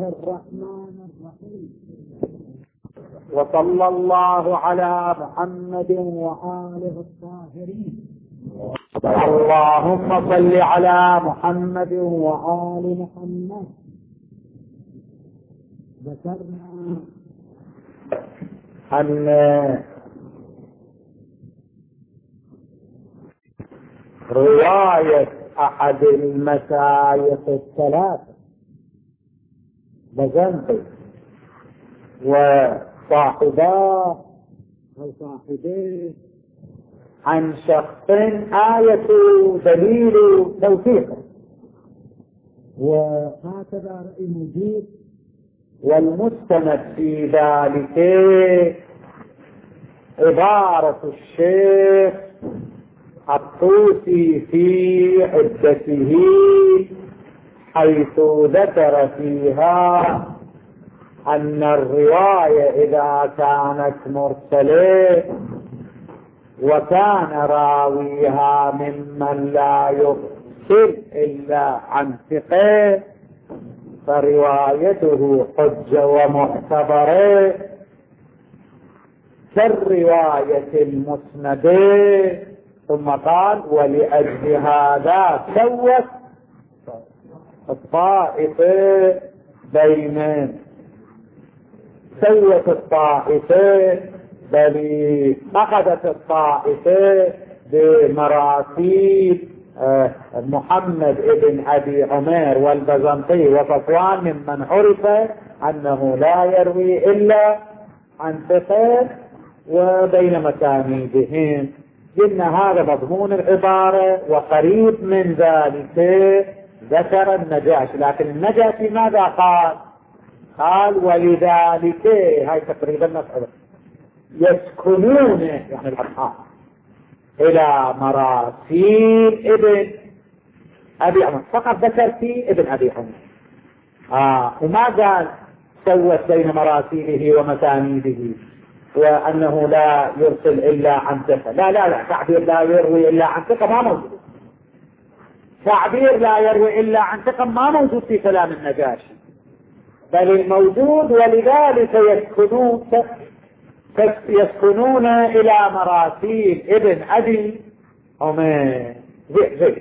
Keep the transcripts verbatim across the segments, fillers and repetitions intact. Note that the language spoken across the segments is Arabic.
الرحمن الرحيم. وصلى الله على محمد وآله الطاهرين. اللهم صل على محمد وآل محمد. ذكرنا أن رواية أحد المشايخ الثلاثة بزنطي وصاحباه أو صاحبيه عن شخص آية دليل توثيقه، وهكذا رأي مجيب. والمستند في ذلك عبارة الشيخ الطوسي في عدته، حيث ذكر فيها أن الرواية إذا كانت مرسلة وكان راويها ممن لا يرسل إلا عن ثقة فروايته حجة ومعتبرة كالرواية المسندة. ثم قال: ولأجل هذا سوت الطائفة بين سوت الطائفة بل أخذت الطائفة بمراسيل محمد ابن أبي عمير والبزنطي وصفوان ممن عرف أنه لا يروي إلا عن ثقة وبين مسانيدهم. قلنا هذا مضمون العبارة، وقريب من ذلك ذكر النجاشي. لكن النجاشي ماذا قال؟ قال: ولذلك، هاي تقريبا مسألة يسكنون يعني الأصحاب إلى مراسيل ابن أبي عمر، فقط ذكر في ابن أبي عمر آه وما قال سوت بين مراسيله ومسانيده وأنه لا يرسل إلا عن ثقة. لا لا لا تعبير لا يروي إلا عن ثقة ما موجود. تعبير لا يروي إلا عن ثقة ما موجود في كلام النجاشي، بل الموجود ولذلك يسكنون يسكنون إلى مراسيل ابن أبي عمير. زي زي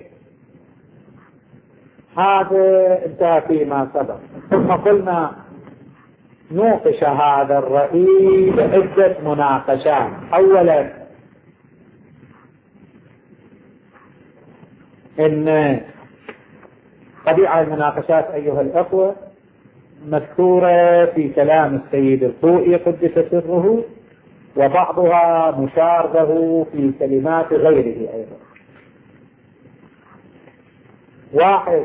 هذا انتهى فيما سبق. ثم قلنا نوقش هذا الرأي بعدة مناقشات. أولا إن طبيعة المناقشات أيها الأخوة مذكورة في كلام السيد الخوئي قدس سره، وبعضها مشار له في كلمات غيره أيضا. واحد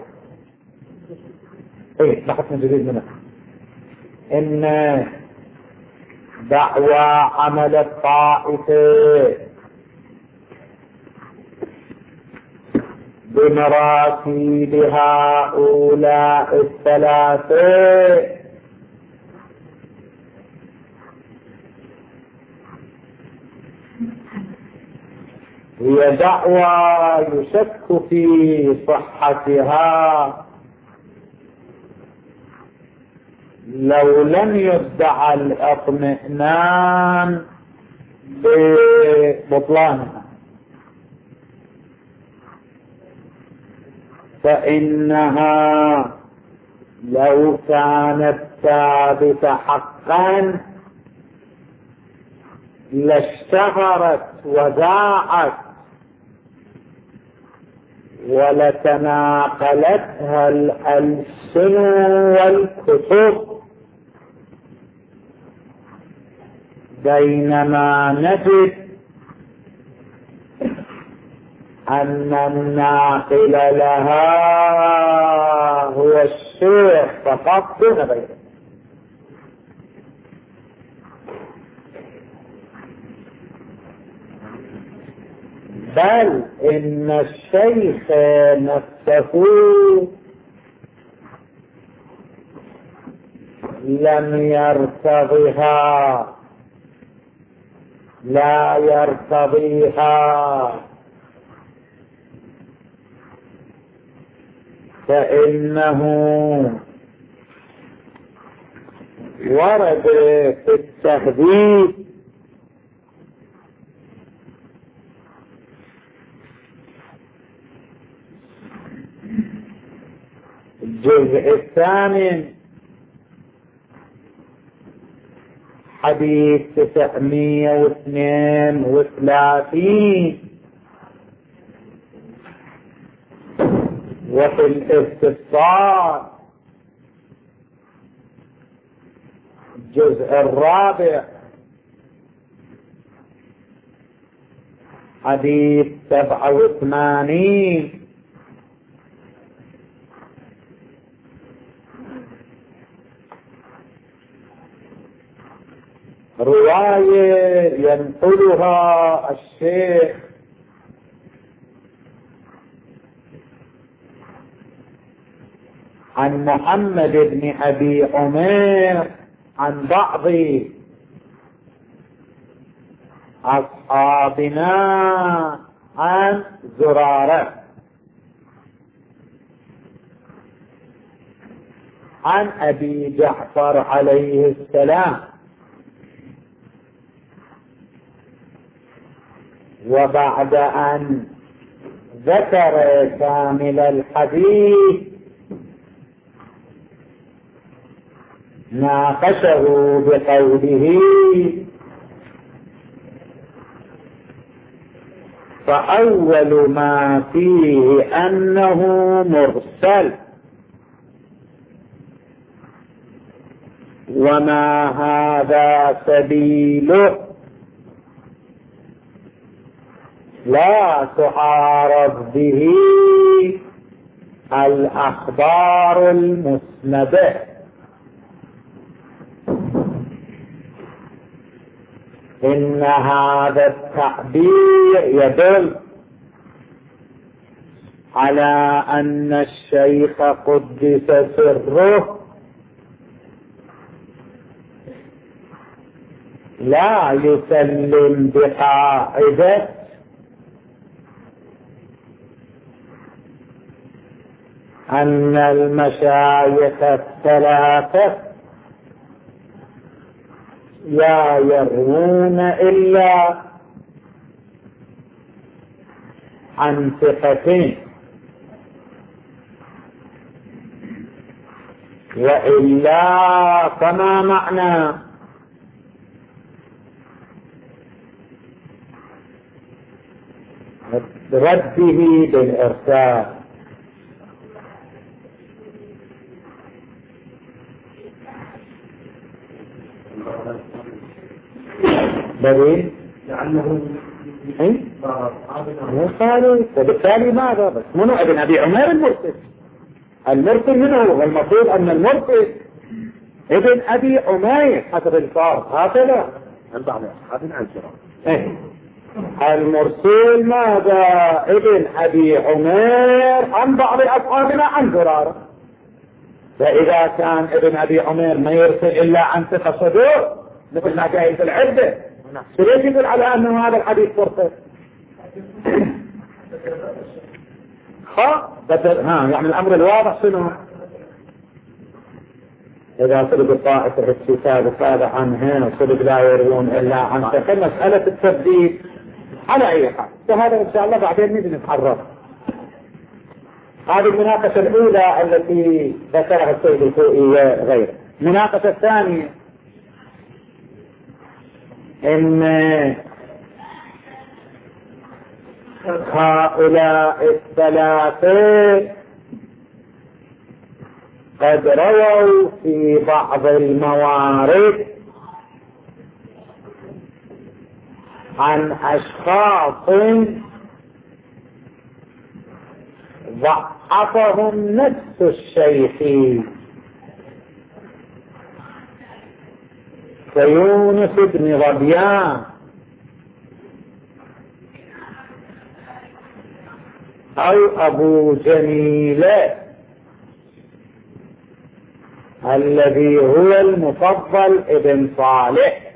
ايه بحثنا جديد منه ان دعوى عمل الطائفة بمراسيل هؤلاء الثلاثة هي دعوى يشك في صحتها لو لم يدعى الاطمئنان ببطلانها، فإنها لو كانت ثابتة حقا لاشتهرت وذاعت ولتناقلتها الألسن والكتب، بينما نجد أن الناقل لها هو الشيخ فقط دون غيره. بل إن الشيخ نفسه لم يرتضيها لا يرتضيها فإنه ورد في التهذيب الجزء الثامن حديث تسعمية واثنين وثلاثين، وفي الاستفسار الجزء الرابع حديث سبعة وثمانين، رواية ينقلها الشيخ عن محمد بن أبي عمير عن بعض أصحابنا عن زرارة عن أبي جعفر عليه السلام، وبعد أن ذكر كامل الحديث ناقشه بقوله: فأول ما فيه أنه مرسل، وما هذا سبيله لا تعارض به الأخبار المسندة، إن هذا التعبير يدل على أن الشيخ قدس سره لا يسلم بقاعدة أن المشايخ الثلاثة لا يروون إلا عن ثقتين، وإلا فما معنى رده بالإرسال؟ بدين لأنه قالوا وبالتالي ماذا؟ بس منو ابن أبي عمير المرسل؟ المرسل منه هو المفروض أن المرسل ابن أبي عمير حسب الفارق هكذا عن بعض أصحابنا عن زرارة. إيه؟ المرسل ماذا؟ ابن أبي عمير عن بعض أصحابنا عن زرارة. فإذا كان ابن أبي عمير ما يرسل إلا عن ثقة صدور مثل ما جاء في العدة، ليش يقول على أنه هذا الحديث مرسل؟ ها ها يعني الأمر الواضح شنو؟ إذا صدق الطائفة الكتاب وصاد عنها وصدق لا يروون إلا عن ثقة، مسألة التثبيت على أي حال، فهذا إن شاء الله بعدين نجي نتحرك. هذه المناقشة الأولى التي ذكرها السيد الخوئي وغيره. المناقشة الثانية إن هؤلاء الثلاثة قد رووا في بعض الموارد عن أشخاص ضعفهم نفس الشيخ كيونس بن ظبيان أو أبو جميلة الذي هو المفضل ابن صالح،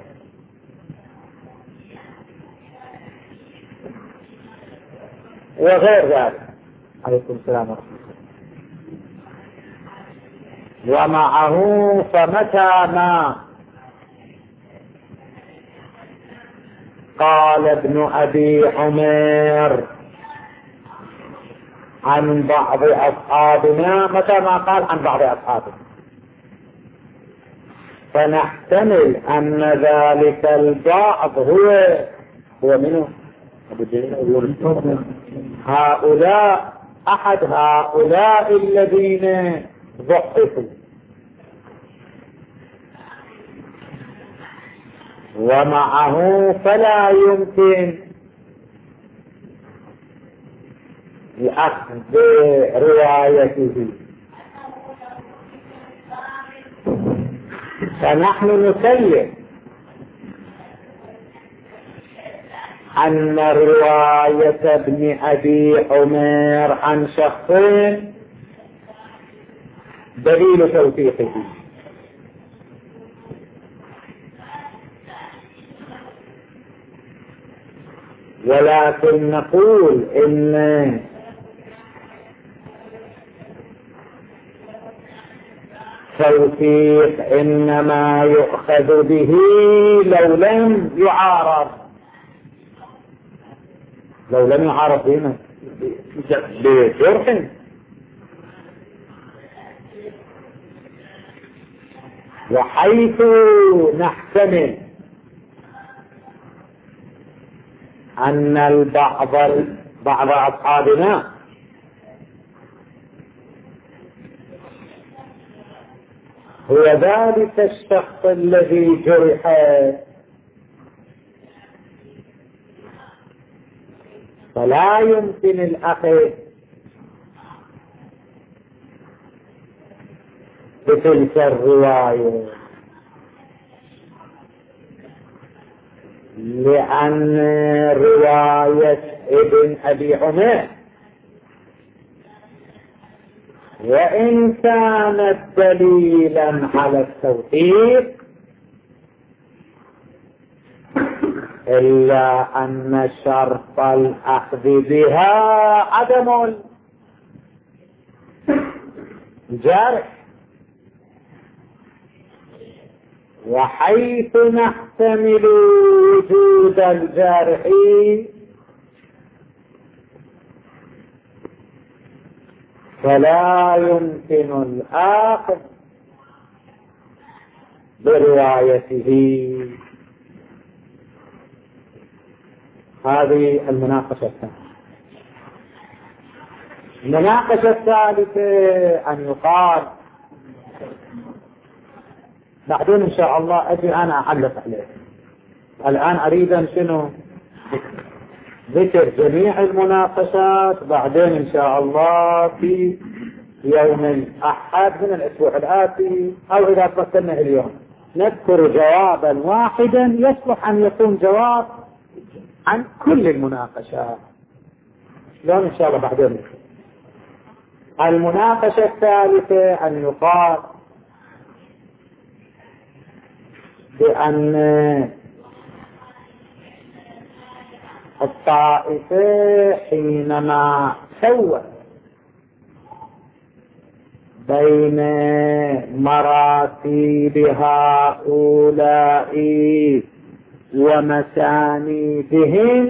وغير ذلك. عليكم السلام ورحمة الله. ومعه فمتى ما قال ابن أبي عمير عن بعض أصحابنا، متى ما قال عن بعض أصحابنا، فنحتمل أن ذلك البعض هو هو منه هؤلاء، أحد هؤلاء الذين ضحكوا. ومعه فلا يمكن لأخذ روايته، فنحن نسلم أن رواية ابن أبي عمير عن شخصين دليل توثيقه، ولكن نقول إن توثيق إنما يؤخذ به لو لم يعارض، لو لم يعارض بما بجرح. وحيث نحتمل أن البعض بعض أصحابنا هو ذلك الشخص الذي جرح، فلا يمكن الأخذ بتلك الرواية، لأن رواية ابن أبي عمير وإن كانت دليلا على التوثيق إلا أن شرط الأخذ بها عدم الجرح، وحيث نحتمل وجود الجرح فلا يمكن الأخذ بروايته. هذه المناقشة الثانية. المناقشة الثالثة أن يقال، بعدين إن شاء الله أجي أنا أعلق عليه، الآن أريد شنو ذكر جميع المناقشات، بعدين إن شاء الله في يوم الأحد من الأسبوع الآتي أو إذا فكرنا اليوم نذكر جوابا واحدا يصلح أن يكون جواب عن كل المناقشات. اليوم إن شاء الله بعدين. المناقشة الثالثة أن يقال بأن الطائفة حينما سوت بين مراتب هؤلاء ومسانيدهم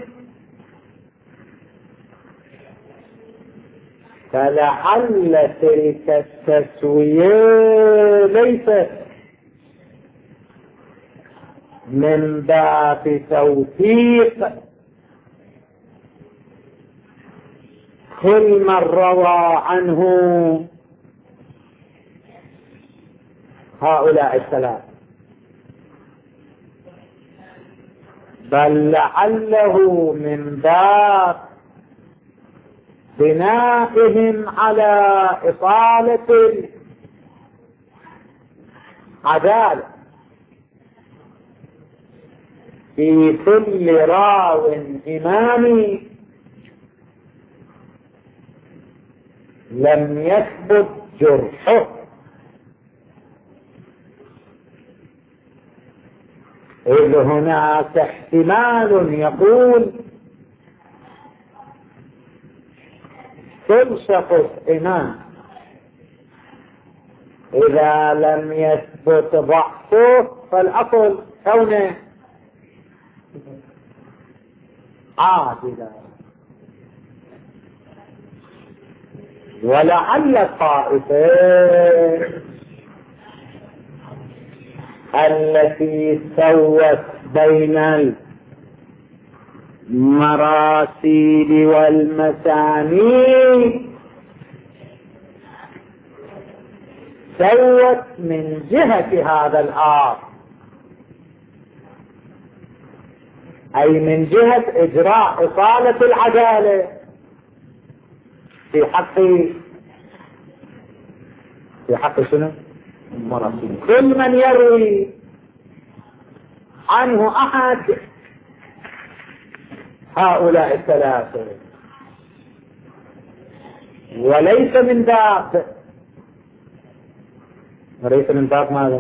فلعل تلك التسوية ليست من باب توثيق كل من روى عنه هؤلاء الثلاث، بل لعله من باب بنائهم على إصالة العدالة في كل راو إمامي لم يثبت جرحه، إذ هناك احتمال يقول كل شخص إمام إذا لم يثبت ضعفه فالأصل كونه عادلا. ولعل الطائفة التي سوت بين المراسيل والمسانيد سوت من جهة هذا الآر، أي من جهة إجراء إصالة العدالة في حق في حق شنو؟ المراسيل. كل من يروي عنه أحد هؤلاء الثلاثة وليس من باب وليس من باب ماذا؟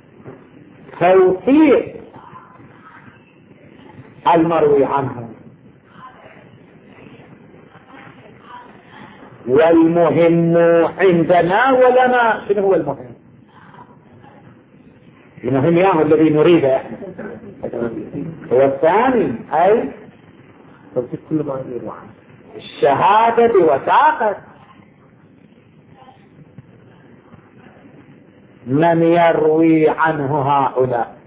توثيق المروي عنه. والمهم عندنا ولنا شنو هو المهم؟ المهم يعني الذي نريده هو الثاني، أي كل ما يروى عنه الشهادة بوثاقة من يروي عنه هؤلاء.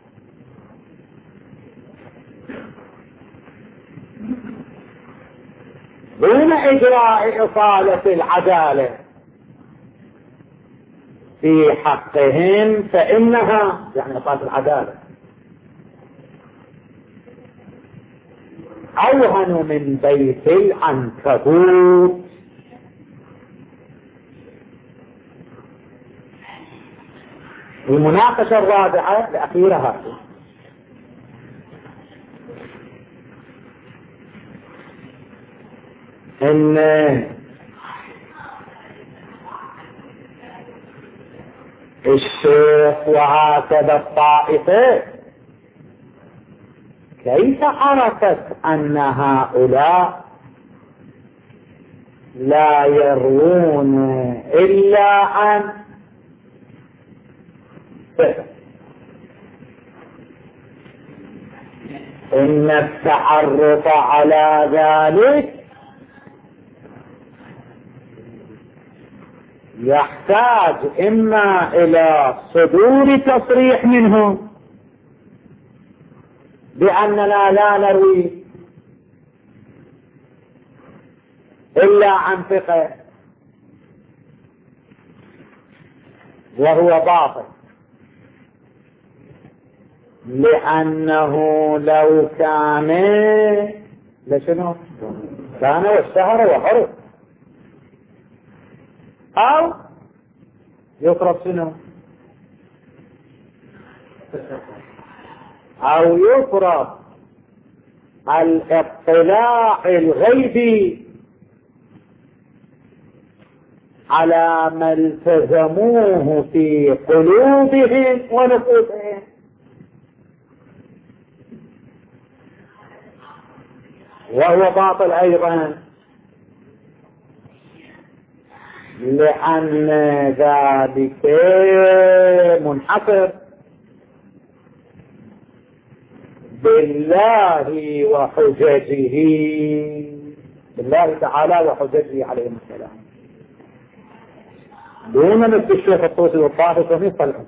دون إجراء إصالة العدالة في حقهم فإنها يعني إصالة العدالة أوهن من بيت العنكبوت. المناقشة الرابعة الأخيرة هذه إن الشيخ وهكذا الطائفة كيف عرفت أن هؤلاء لا يروون إلا عن إن التعرف على ذلك يحتاج إما إلى صدور تصريح منهم بأننا لا نروي إلا عن ثقة، وهو باطل، لأنه لو كان لشنو كان واشتهر وحرف، أو يفرض شنو أو يفرض الاطلاع الغيبي على ما التزموه في قلوبهم ونفوسهم. وهو باطل أيضا، لأن ذلك منحصر بالله وحججه، بالله تعالى وحججه عليه السلام، دون نفس الشيخ الطوسي والطائفة ومن طلعه.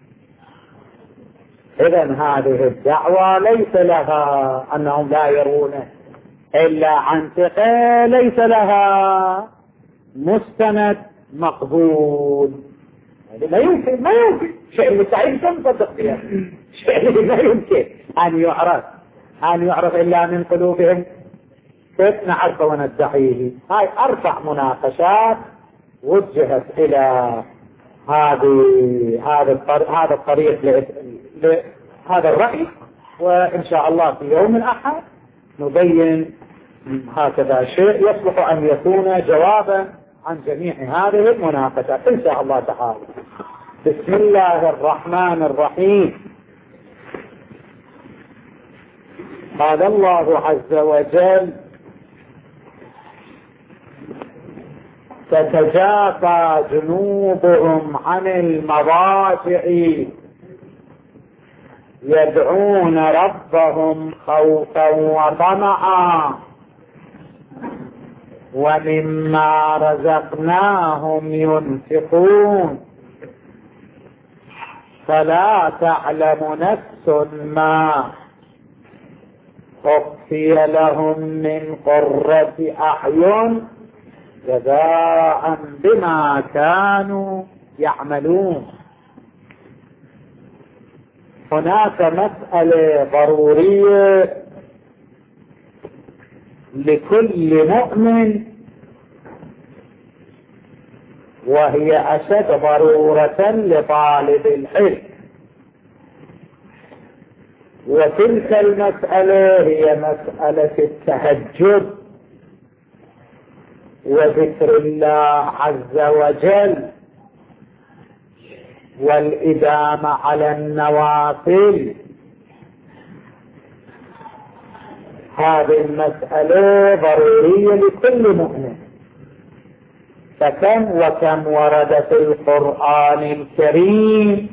إذن هذه الدعوة ليس لها أنهم لا يرون إلا عن ثقة، ليس لها مستند مقبول. لا يمكن ما يمكن شيء مستحيل تصدق فيها، شيء لا يمكن أن يعرف أن يعرف إلا من قلوبهم. كيف نعرف وندعيه؟ هاي أرفع مناقشات وجهت إلى هذه هذا هذا الطريق لهذا الرأي، وإن شاء الله في يوم الأحد نبين هكذا شيء يصلح أن يكون جوابا عن جميع هذه المناقشات إن شاء الله تعالى. بسم الله الرحمن الرحيم. قال الله عز وجل: تتجافى جنوبهم عن المضاجع يدعون ربهم خوفا وطمعا ومما رزقناهم ينفقون فلا تعلم نفس ما أخفي لهم من قرة أعين جزاء بما كانوا يعملون. هناك مسألة ضرورية لكل مؤمن وهي أشد ضرورة لطالب العلم، وتلك المسألة هي مسألة التهجد وذكر الله عز وجل والإدامة على النوافل. هذه المسألة ضرورية لكل مؤمن. فكم وكم ورد في القرآن الكريم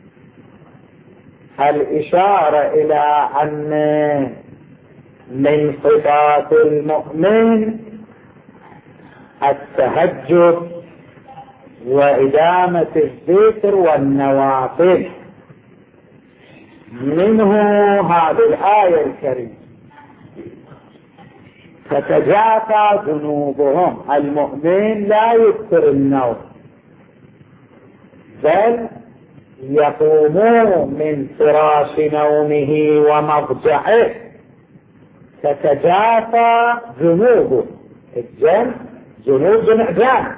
الإشارة إلى أن من صفات المؤمن التهجد وإدامة الذكر والنوافل. منه هذه الآية الكريمة تتجافى جنوبهم. المؤمن لا يكثر النوم بل يقوم من فراش نومه ومضجعه. تتجافى جنوبه، الجنب جنوب جمع جانب،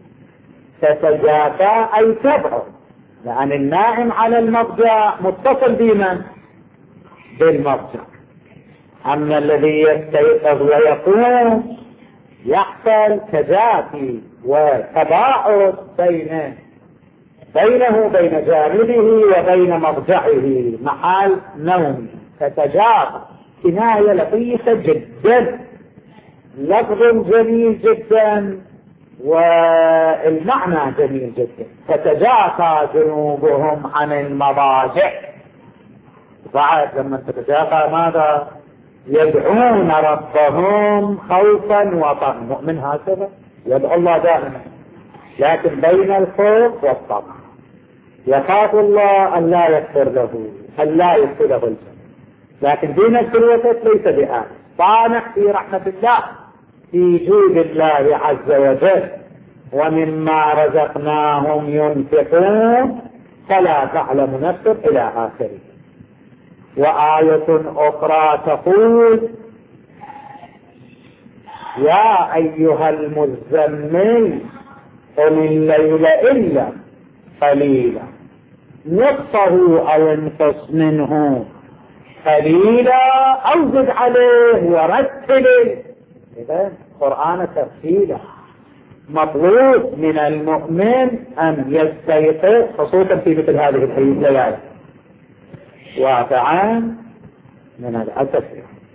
تتجافى أي تبعد، لأن النائم على المضجع متصل بمن؟ بالمضجع. أما الذي يستيقظ ويقوم يحصل تجافي وتباعد بين بينه بين جانبه وبين مضجعه محل نومه. تتجافى كناية لطيفة جدا، لفظ جميل جدا والمعنى جميل جدا. تتجافى جنوبهم عن المضاجع. بعد لما تتجافى ماذا؟ يدعون ربهم خوفا وطمعا. المؤمن هكذا يدعو الله دائما، لكن بين الخوف والطمع. يخاف الله أن لا يغفر له، أن لا يدخله الجنة، لكن في نفس الوقت ليس بآن طامع في رحمة الله، في جود الله عز وجل. ومما رزقناهم ينفقون فلا تعلم نفس إلى آخره. وآية أخرى تقول يا أيها المزمل قم الليل إلا قليلا نصفه أو انقص منه قليلا أو زد عليه ورتله. إذا القرآن ترتيلا. مطلوب من المؤمن أن يستيقظ خصوصا في مثل هذه الليالي واقعا من الأسف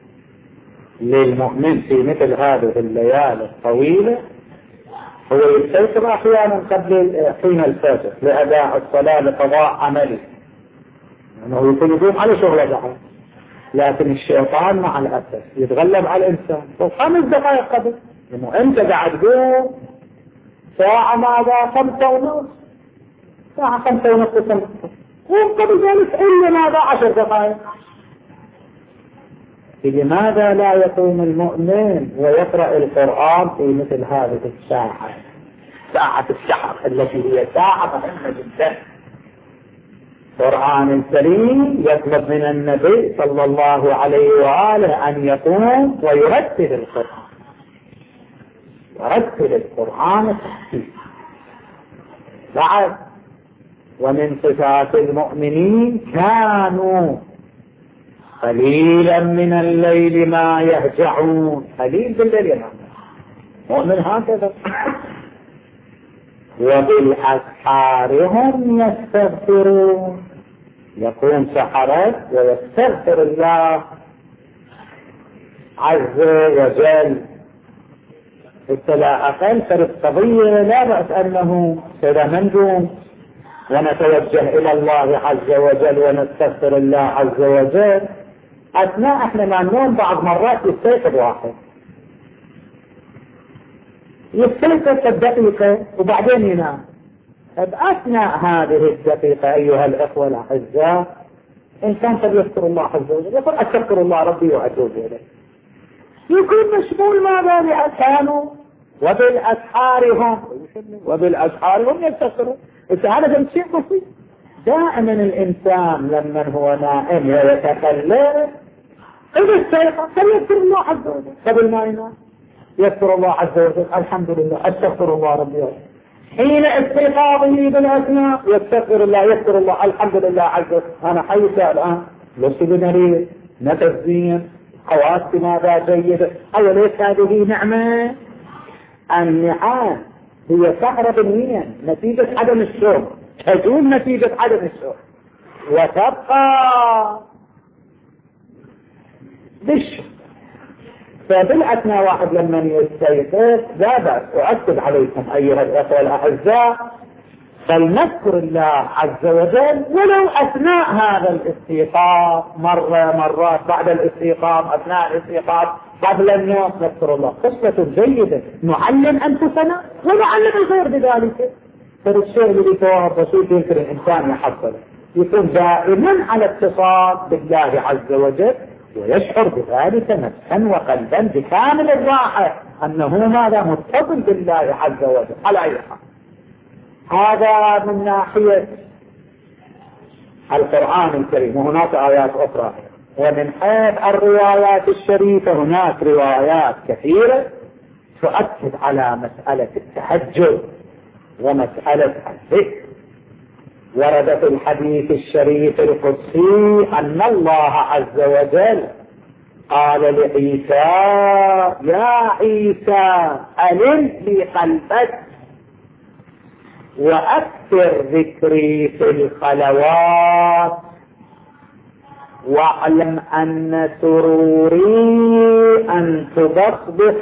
للمؤمن في مثل هذه الليالي الطويلة هو يستيقظ أحيانا قبل حين الفجر لأداء الصلاة لقضاء عمله، أنه يكون يقوم على شغله بعد، لكن الشيطان مع الأسف يتغلب على الإنسان خمس دقائق قبل، لأنه أنت قاعد تقوم ساعة ماذا؟ خمسة ونص، ساعة خمسة ونص قوم قبل ذلك إلا ماذا؟ عشر دقائق. لماذا لا يقوم المؤمن ويقرأ القرآن في مثل هذه الساعة، ساعة السحر التي هي ساعة مهمة جدا؟ القرآن الكريم يطلب من النبي صلى الله عليه وآله أن يقوم ويرتل القرآن، يرتل القرآن ترتيلا. بعد ومن صفات المؤمنين كانوا قليلا من الليل ما يهجعون. قليل بالليل ينام مؤمن هكذا. وبالأسحار هم يستغفرون، يقوم سحرات ويستغفر الله عز وجل. لا أقل فرد قضية لا بأس أنه سيدا منجوم ونتوجه إلى الله عز وجل ونستغفر الله عز وجل أثناء احنا ما ننوم بعض مرات يستيقظ واحد يستيقظ الدقيقة وبعدين ينام. بأثناء هذه الدقيقة أيها الأخوة الأعزاء إنسان فليذكر الله عز وجل يقول أستغفر الله ربي وأتوب إليه، يكون مشغول ماذا بأسانه وبالأسحار هم وبالأسحار هم يستغفرون. هذا شيء بسيط. دائما الإنسان لما هو نائم ويتكلم إذا استيقظ فليذكر الله عز وجل قبل ما ينام، يذكر الله عز وجل الحمد لله أستغفر الله ربي. حين استيقاظه بالأثناء يستغفر الله يذكر الله الحمد لله عز وجل. أنا حيث الآن لست بمريض نفس زين حواسي ماذا جيدة. أو ليس هذه نعمة؟ النعام هي سهرة بالنية نتيجة عدم الشرب تزول نتيجة عدم الشرب وتبقى بالشرب. فبالأثناء واحد لما يستيقظ لا بأس. أؤكد عليكم أيها الأخوة الأعزاء فلنذكر الله عز وجل ولو أثناء هذا الاستيقاظ مرة مرات بعد الاستيقاظ أثناء الاستيقاظ قبل النوم نذكر الله. قصة جيدة نعلم أنفسنا ونعلم الغير بذلك. فالشيء اللي يتوهم بسيط يمكن الإنسان يحصله يكون دائما على اتصال بالله عز وجل ويشعر بذلك نفسا وقلبا بكامل الراحة أنه ماذا متصل بالله عز وجل على أي حال. هذا من ناحية القرآن الكريم وهناك آيات أخرى. ومن حيث الروايات الشريفة هناك روايات كثيرة تؤكد على مسألة التهجد ومسألة الذكر. ورد في الحديث الشريف القدسي أن الله عز وجل قال لعيسى يا عيسى ألن لي قلبك وأكثر ذكري في الخلوات واعلم أن سروري أن تبصبص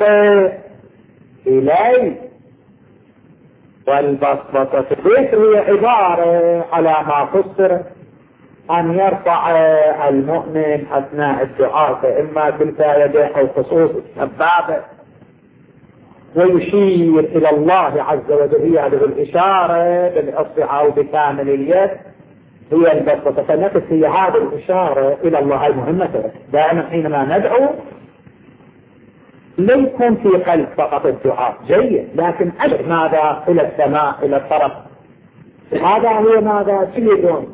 إلي. والبصبصة في الذكر هي عبارة على ما فسر أن يرفع المؤمن أثناء الدعاء إما كلتا يديه أو خصوص السبابة ويشير إلى الله عز وجل. هي هذه الإشارة بالإصبع أو بكامل اليد هي البصبصة. فنفس هي هذه الإشارة إلى الله المهمة. دائما حينما ندعو ليكن في قلب فقط الدعاء جيد لكن أجل ماذا إلى السماء إلى الطرف. هذا هو ماذا جيد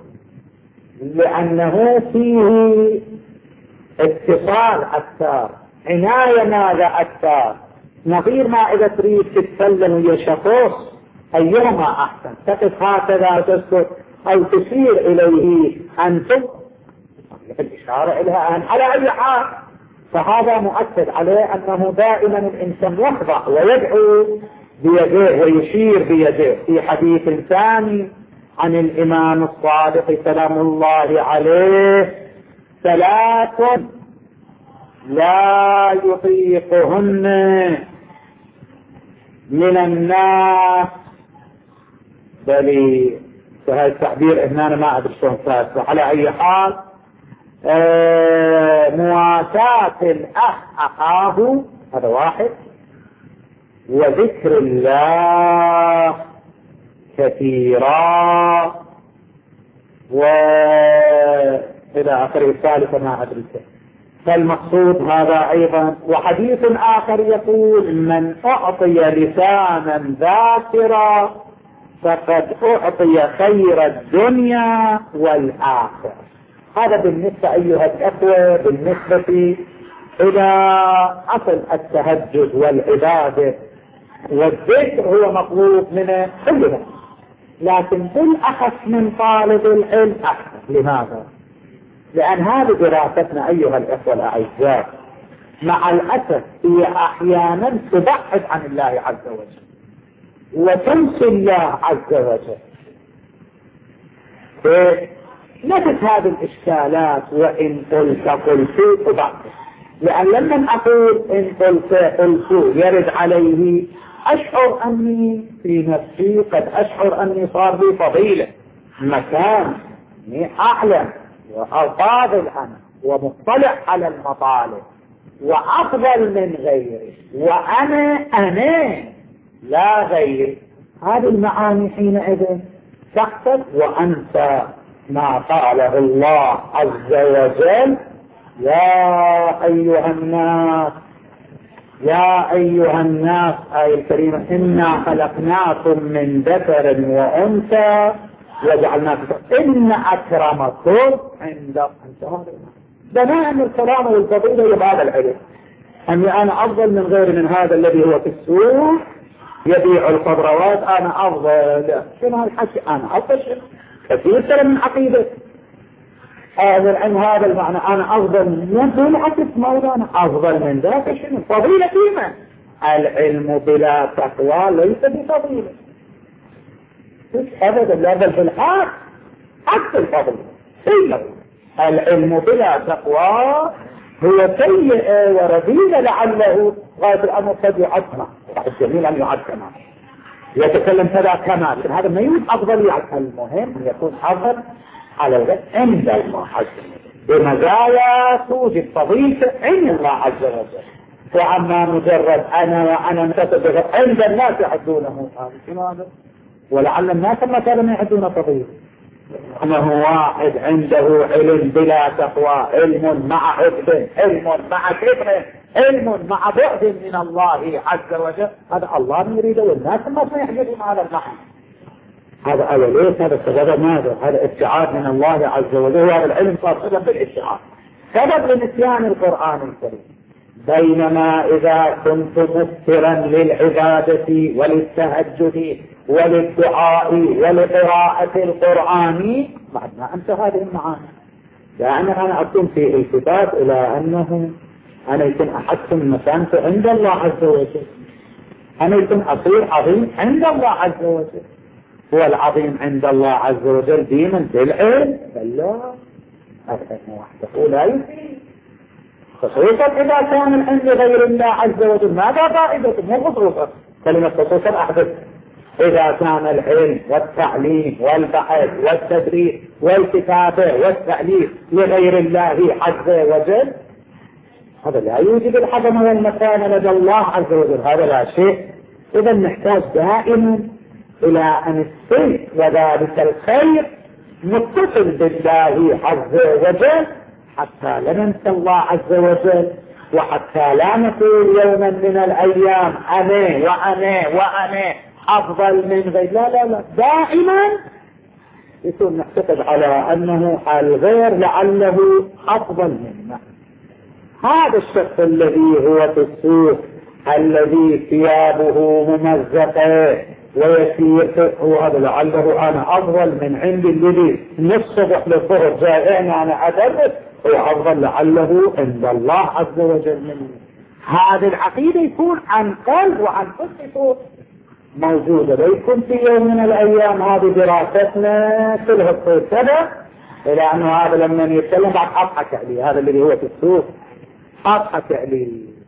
لأنه فيه اتصال أكثر عناية ماذا أكثر. نظير ما إذا تريد تتسلم ويا شخص أيهما أحسن تقف هكذا تسكت أو تشير إليه أنتم الإشارة إليها أن على أي حال. فهذا مؤكد عليه أنه دائما الإنسان يخضع ويدعو بيديه ويشير بيديه. في حديث ثاني عن الإمام الصادق سلام الله عليه ثلاث لا يطيقهن من الناس بل فهذا التعبير هنا أنا ما أدري شلون فاسد. على أي حال آه مواساة الأخ أخاه هذا واحد وذكر الله كثيرا وإلى آخر الثالثة ما أدري. فالمقصود هذا أيضا. وحديث آخر يقول من أعطي لسانا ذاكرا فقد أعطي خير الدنيا والآخرة. هذا بالنسبة أيها الأخوة بالنسبة إلى أصل التهجد والعبادة والذكر هو مطلوب منه كلنا لكن بالأخص من طالب العلم أكثر. لماذا؟ لأن هذه دراستنا أيها الأخوة الأعزاء مع الأسف هي أحيانا تبعد عن الله عز وجل وتنسي الله عز وجل. نفس هذه الإشكالات وإن قلت قلت بعض لأن لما أقول إن قلت قلت يرد عليه أشعر أني في نفسي قد أشعر أني صار لي فضيلة مكان أعلم وأفاضل أنا ومطلع على المطالب وأفضل من غيري وأنا أنا لا غيري. هذه المعاني حينئذ تحصل وأنت ما قاله الله عز وجل يا أيها الناس يا أيها الناس آية الكريمة إنا خلقناكم من ذكر وأنثى وجعلناكم إن أكرمكم عند بناء الكرامة والفضيلة بهذا العلم أني أنا أفضل من غير من هذا الذي هو في السوق يبيع الخضروات أنا أفضل. شنو هالحكي؟ أنا أفضل كثير سلم من عقيدة هذا العلم هذا المعنى أنا أفضل من دون عكس مولانا أفضل من ذاك. شنو فضيلة فيما العلم بلا تقوى ليس بفضيلة أبدا لا بل بالعكس عكس الفضل سيء. العلم بلا تقوى هو سيء ورذيل لعله غاية الأمر قد يعدنا الجميل أن يعدنا يتكلم كذا كمال هذا ما يوجد أفضل يعني المهم أن يكون أفضل على الغير عند الله عز وجل بمزايا توجد فضيلة عند الله عز وجل. وعما مجرد أنا وأنا متسبب عند الناس يعدونه هذا ولعل الناس ما كانوا يعدون فضيلة أنه واحد عنده علم بلا تقوى علم مع حفظ علم مع كبر علم مع بعد من الله عز وجل هذا الله يريد والناس ما يحجبون على النحو هذا أول ليس هذا السبب ماذا هذا ابتعاد من الله عز وجل وهذا العلم صار سبب بالابتعاد سبب لنسيان القرآن الكريم. بينما إذا كنت مفترا للعبادة وللتهجد وللدعاء ولقراءة القرآن بعد ما أنت هذه المعاني لأن أنا أكون في التفات إلى أنه أنا يكون أحسن مكانته عند الله عز وجل أنا يكون أصير عظيم عند الله عز وجل. هو العظيم عند الله عز وجل ديما بالعلم بل لا أبدا وحده لا يفيد خصوصا إذا كان عند غير الله عز وجل ماذا فائدته مو خصوصا كلمة خصوصا أحدث إذا كان العلم والتعليم والبحث والتدريس والكتابة والتأليف لغير الله عز وجل هذا لا يوجد الحكم والمكان لدى الله عز وجل هذا لا شيء. إذا نحتاج دائما إلى أن السير وذلك الخير متصل بالله عز وجل حتى لا ننسى الله عز وجل وحتى لا نقول يوما من الأيام أنا وأنا وأنا أفضل من غير لا لا لا دائما يكون نعتقد على أنه الغير لعله أفضل منا. هذا الشخص الذي هو في السوق الذي ثيابه ممزقة ويسير هذا لعله أنا أفضل من عند الذي نصبح للظهر جائعنا أنا أدرس هو أفضل لعله عند الله عز وجل مني. هذه العقيدة يكون عن قلب وعن قصة موجودة ويكون في يوم من الأيام هذه دراستنا كلها تصير كذا إلى أنه هذا لما يتكلم بعد أضحك عليه هذا الذي هو في السوق أضحك عليه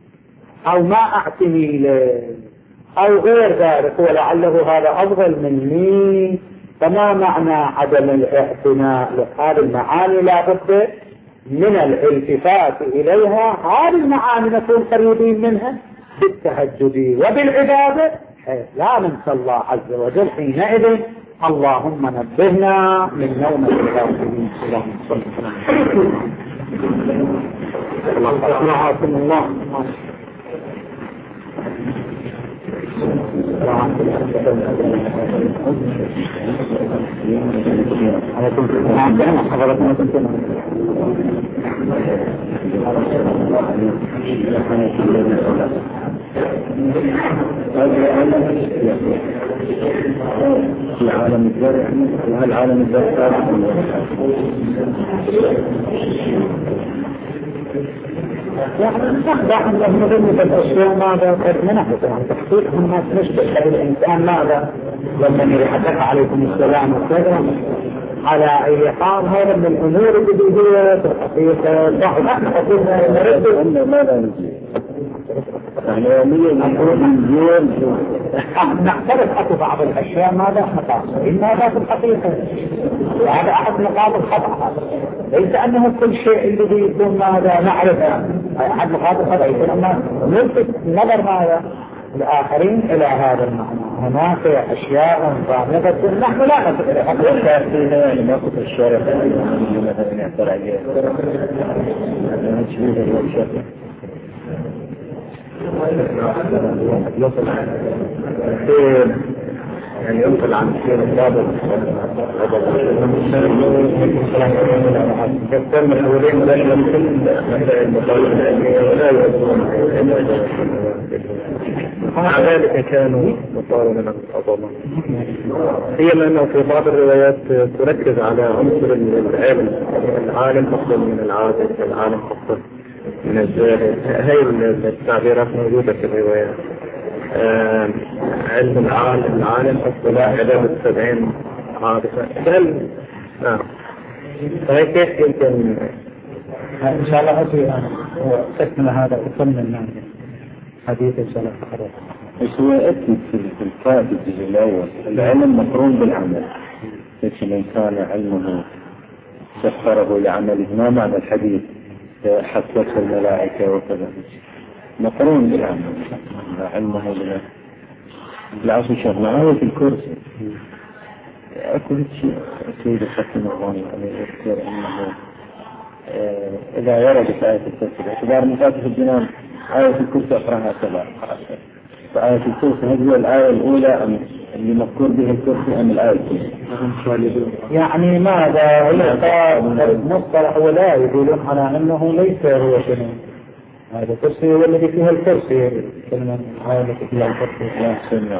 أو ما أعتني له أو غير ذلك ولعله هذا أفضل مني. فما معنى عدم الاعتناء لهذه المعاني؟ لا بد من الالتفات إليها. هذه المعاني نكون قريبين منها بالتهجد وبالعبادة حيث لا ننسى الله عز وجل حينئذ. اللهم نبهنا من نوم الغافلين. اللهم صل وسلم الله في عالم الزرع وهل عالم الزرع يعني نخدع أن نظن بالأشياء ماذا قد منحت عن تحقيقهم ما تنشبه الإنسان ماذا لما يحدث عليكم السلام وكذا على أي حال هذا من الأمور اللي هي في الحقيقة صح. نحن قلنا نرد ماذا نجي يعني يوميا نعترف أكو بعض الأشياء ماذا احنا قاصرين ماذا في الحقيقة. وهذا أحد نقاط الخطأ. ليس أنه كل شيء اللي يكون ماذا نعرفه أحد نقاط الخطأ يكون أما نلفت نظر ماذا الآخرين إلى هذا المعنى. هناك أشياء صامتة نحن لا نصل إليها. حتى فيها يعني ما كنت الشارع اللي مثلا يعترى عليها تشبيه الوحشة يعني ينقل عن الشيء السابق كثير من الأولين لا يمكن مسائل لا يؤثرون مع ذلك كانوا مطارا من العظماء. هي لأنه في بعض الروايات تركز على عنصر العلم. العالم أفضل من العادل، العالم أفضل من الزاهد. هاي التعبيرات موجودة في الروايات. آه علم العالم العالم أفضل عدد السبعين عارفة. هل نعم فهي كيف يمكن إن شاء الله أجي أنا وأكمل هذا أكمل حديث إن شاء الله تخرج. بس هو أكيد في الفائدة الجزء الأول العلم مقرون بالعمل. ليش الإنسان علمه سخره لعمله ما معنى الحديث حفظته الملائكة وكذا مقرون بالعمل علمه بالعمل. العصر شغله هو في الكرسي أكو شيء أكيد حتى نظام يعني يذكر أنه إذا وردت آية الكرسي باعتبار مفاتيح الجنان آية الكرسي أقرأها سبع فآية الكرسي هذه هي الآية الأولى أم اللي مذكور به الكرسي أم الآية الكرسي؟ يعني ماذا المصطلح ولا يقولون على أنه ليس هو شنو هذا الكرسي هو الذي فيها الكرسي كلمة هذا فيها الكرسي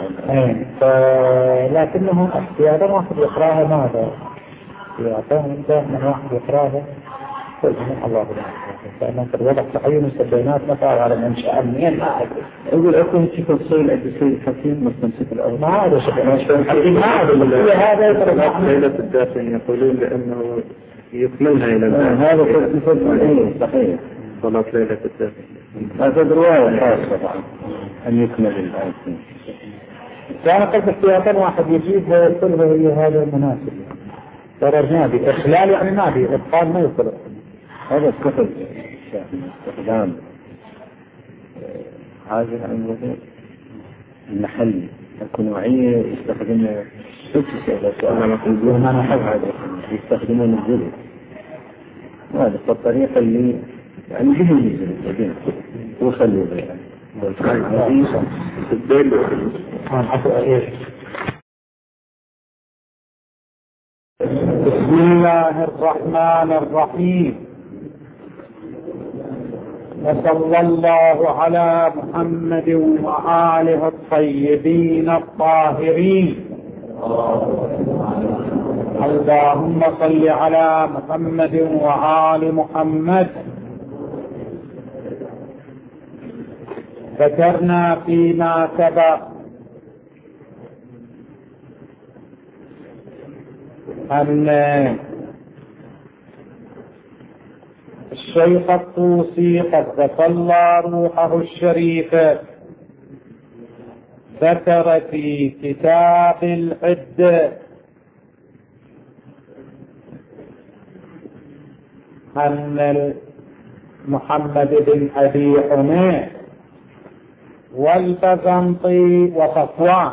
لكنه احتياطا واحد يقراها ماذا يعطيهم انت من واحد يقراها كل من الله بالعافية فأنا قد وضع تحيين السبينات مثلا على منشأ أمنيا ما أدري أقول أكون في تفصيل أجلسي الحكيم مستمسك الأرض ما هذا شيء ما هذا هذا يتربع ليلة الدافن يقولون لأنه يكملها إلى الآن هذا كل صحيح صلاة ليلة الدافن هذا رواية خاصة طبعا أن يكمل الآن كان قلت احتياطا واحد يجيب كلها هي هذا المناسب ترى نادي إخلال يعني نادي إبطال ما يصير هذا الكتب استخدام هذا عن المحلي الكنوعية يستخدمون أنا ما أقول ما نحب هذا يستخدمون الجلد هذا الطريقة اللي يعني به الجلد وخلوا بها بسم الله الرحمن الرحيم وصلى الله على محمد وآله الطيبين الطاهرين. اللهم صل على محمد وآل محمد. ذكرنا فيما سبق أن الشيخ الطوسي قدس الله روحه الشريف ذكر في كتاب العد أن محمد بن أبي حميد والبزنطي وصفوان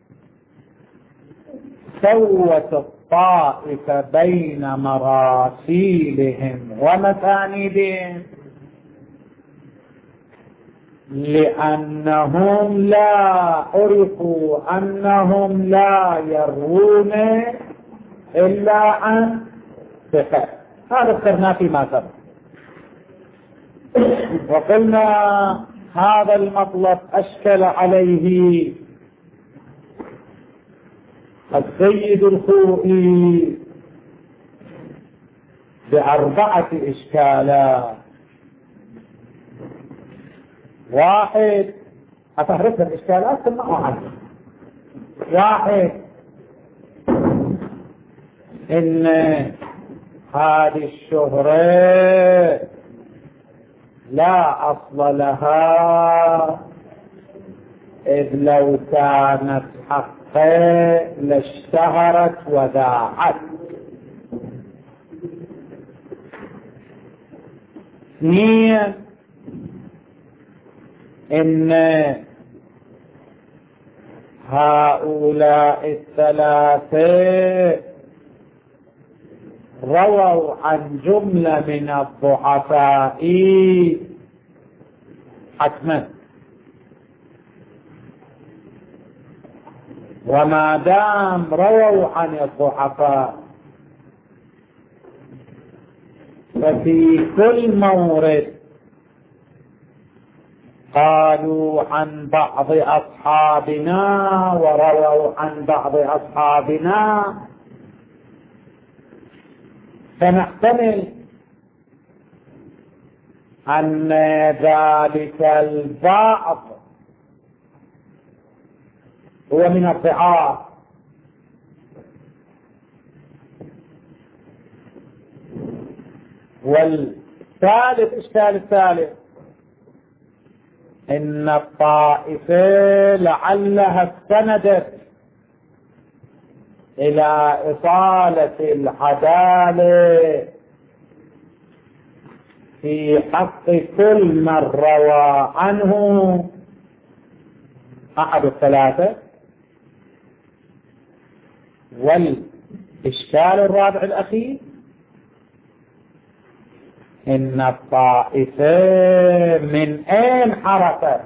سوت الطائفة بين مراسيلهم ومساندهم لأنهم لا عرفوا أنهم لا يروون إلا عن ثقة. هذا ذكرنا فيما سبق وقلنا هذا المطلب أشكل عليه السيد الخوئي بأربعة إشكالات. واحد أفهرت الإشكالات ثم أعد. واحد إن هذه الشهرة لا أصل لها، إذ لو كانت حقا لاشتهرت وذاعت. اثنين، إن هؤلاء الثلاثة رووا عن جملة من الضعفاء حتما، وما دام رووا عن الضعفاء ففي كل مورد قالوا عن بعض أصحابنا ورووا عن بعض أصحابنا، فنحتمل أن ذلك البعض هو من الضعاف، والثالث الإشكال الثالث إن الطائفة لعلها استندت إلى إصالة العدالة في حق كل من روى عنه أحد الثلاثة. والإشكال الرابع الأخير إن الطائفة من أين عرفت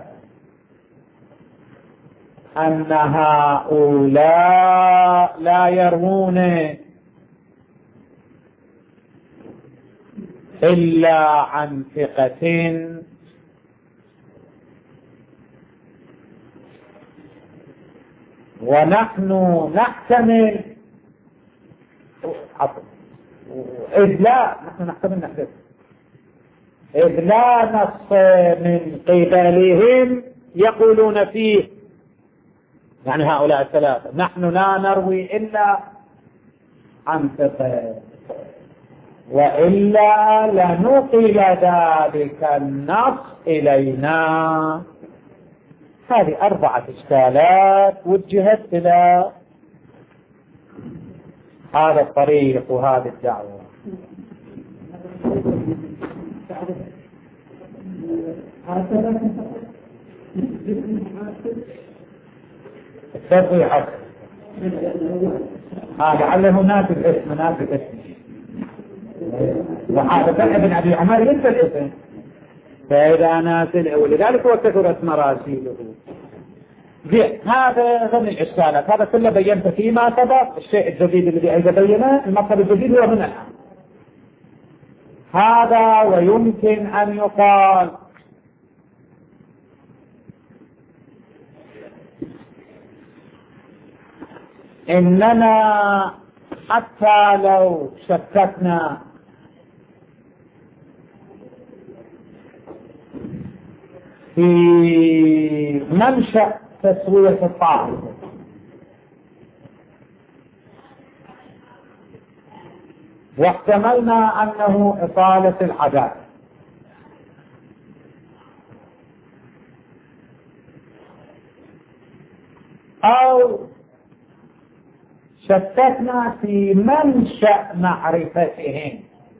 أن هؤلاء لا يروون إلا عن ثقة؟ ونحن نحتمل إذ لا نحن نحتمل نحتمل إذ لا نص من قبلهم يقولون فيه، يعني هؤلاء الثلاثة نحن لا نروي إلا عن ثقة، وإلا لنقل ذلك النص إلينا. هذه أربعة إشكالات وجهت إلى هذا الطريق وهذه الدعوة. التربية هذا على هناك الاسم هناك الاسم وهذا ابن أبي عمر ليس الاسم، فإذا نازل ولذلك هو كثرت مراسيله. هذا ضمن الإشكالات، هذا كله بينت فيما سبق. الشيء الجديد الذي أيضا بينه المطلب الجديد هو من الآن هذا. ويمكن أن يقال إننا حتى لو شككنا في منشأ تسوية الطائفة واحتملنا أنه إطالة العدالة، أو شككنا في منشأ معرفتهم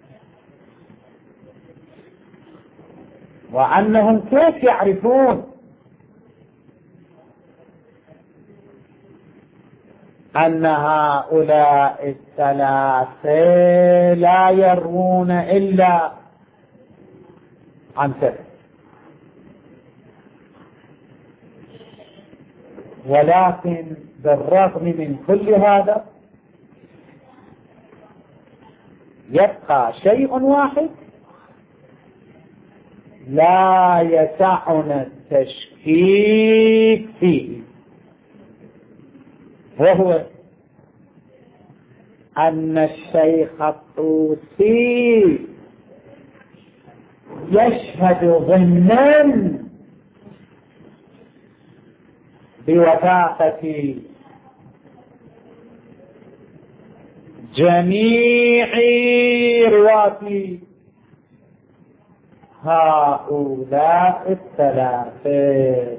وأنهم كيف يعرفون أن هؤلاء الثلاثة لا يروون إلا عن ثقة. ولكن بالرغم من كل هذا يبقى شيء واحد لا يسعنا التشكيك فيه، وهو أن الشيخ الطوسي يشهد ضمنا بوثاقة جميع رواة هؤلاء الثلاثة.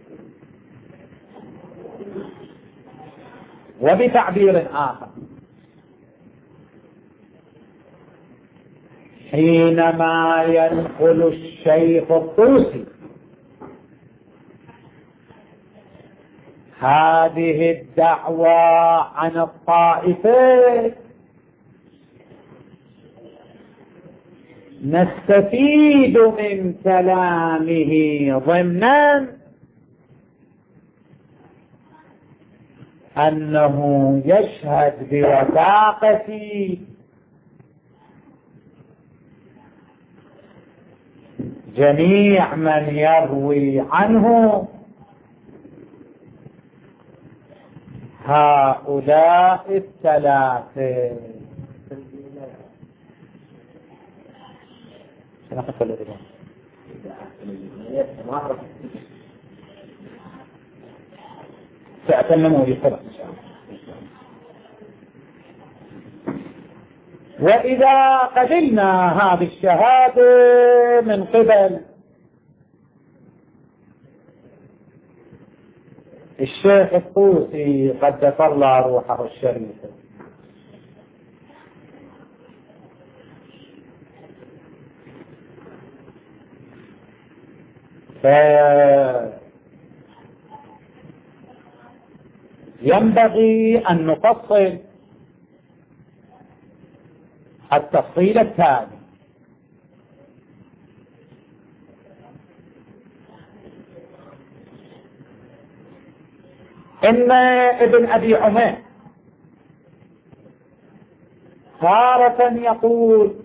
وبتعبير آخر، حينما ينقل الشيخ الطوسي هذه الدعوة عن الطائفة نستفيد من كلامه ضمنا أنه يشهد بوثاقة جميع من يروي عنه هؤلاء الثلاثة. سأتممه بسرعة إن شاء الله. وإذا قبلنا هذه الشهادة من قبل الشيخ الطوسي قدس الله روحه الشريفة، فينبغي أن نفصل التفصيل التالي. إن ابن أبي عمير تارة يقول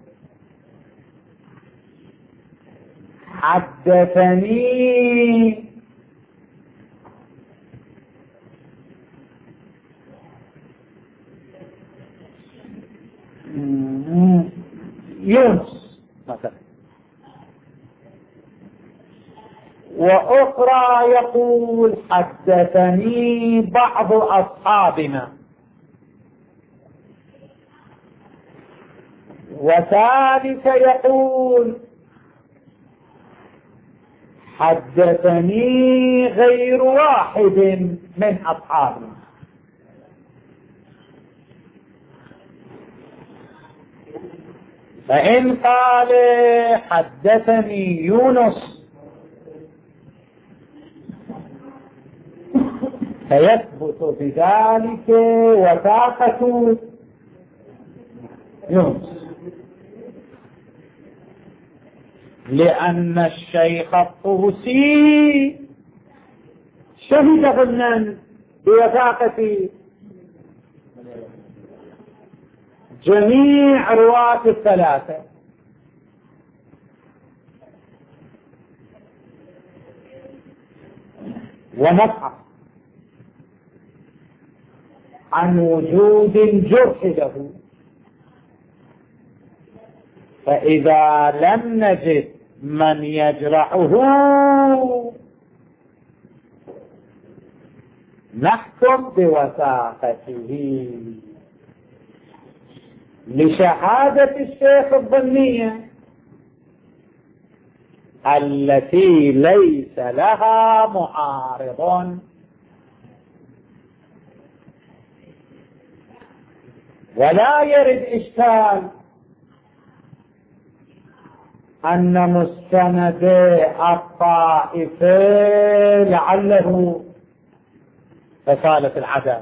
حدثني يونس مثلا، وأخرى يقول حدثني بعض أصحابنا، وثالث يقول حدثني غير واحد من أصحابنا. فإن قال حدثني يونس فيثبت بذلك وثاقة يونس، لأن الشيخ الطوسي شهد ضمنا بوثاقة جميع رواة الثلاثة. ونبحث عن وجود جرح له، فإذا لم نجد من يجرحه نحكم بوثاقته لشهادة الشيخ الظنية التي ليس لها معارض. ولا يرد إشكال أن مستند الطائفة لعله فصالة العدم،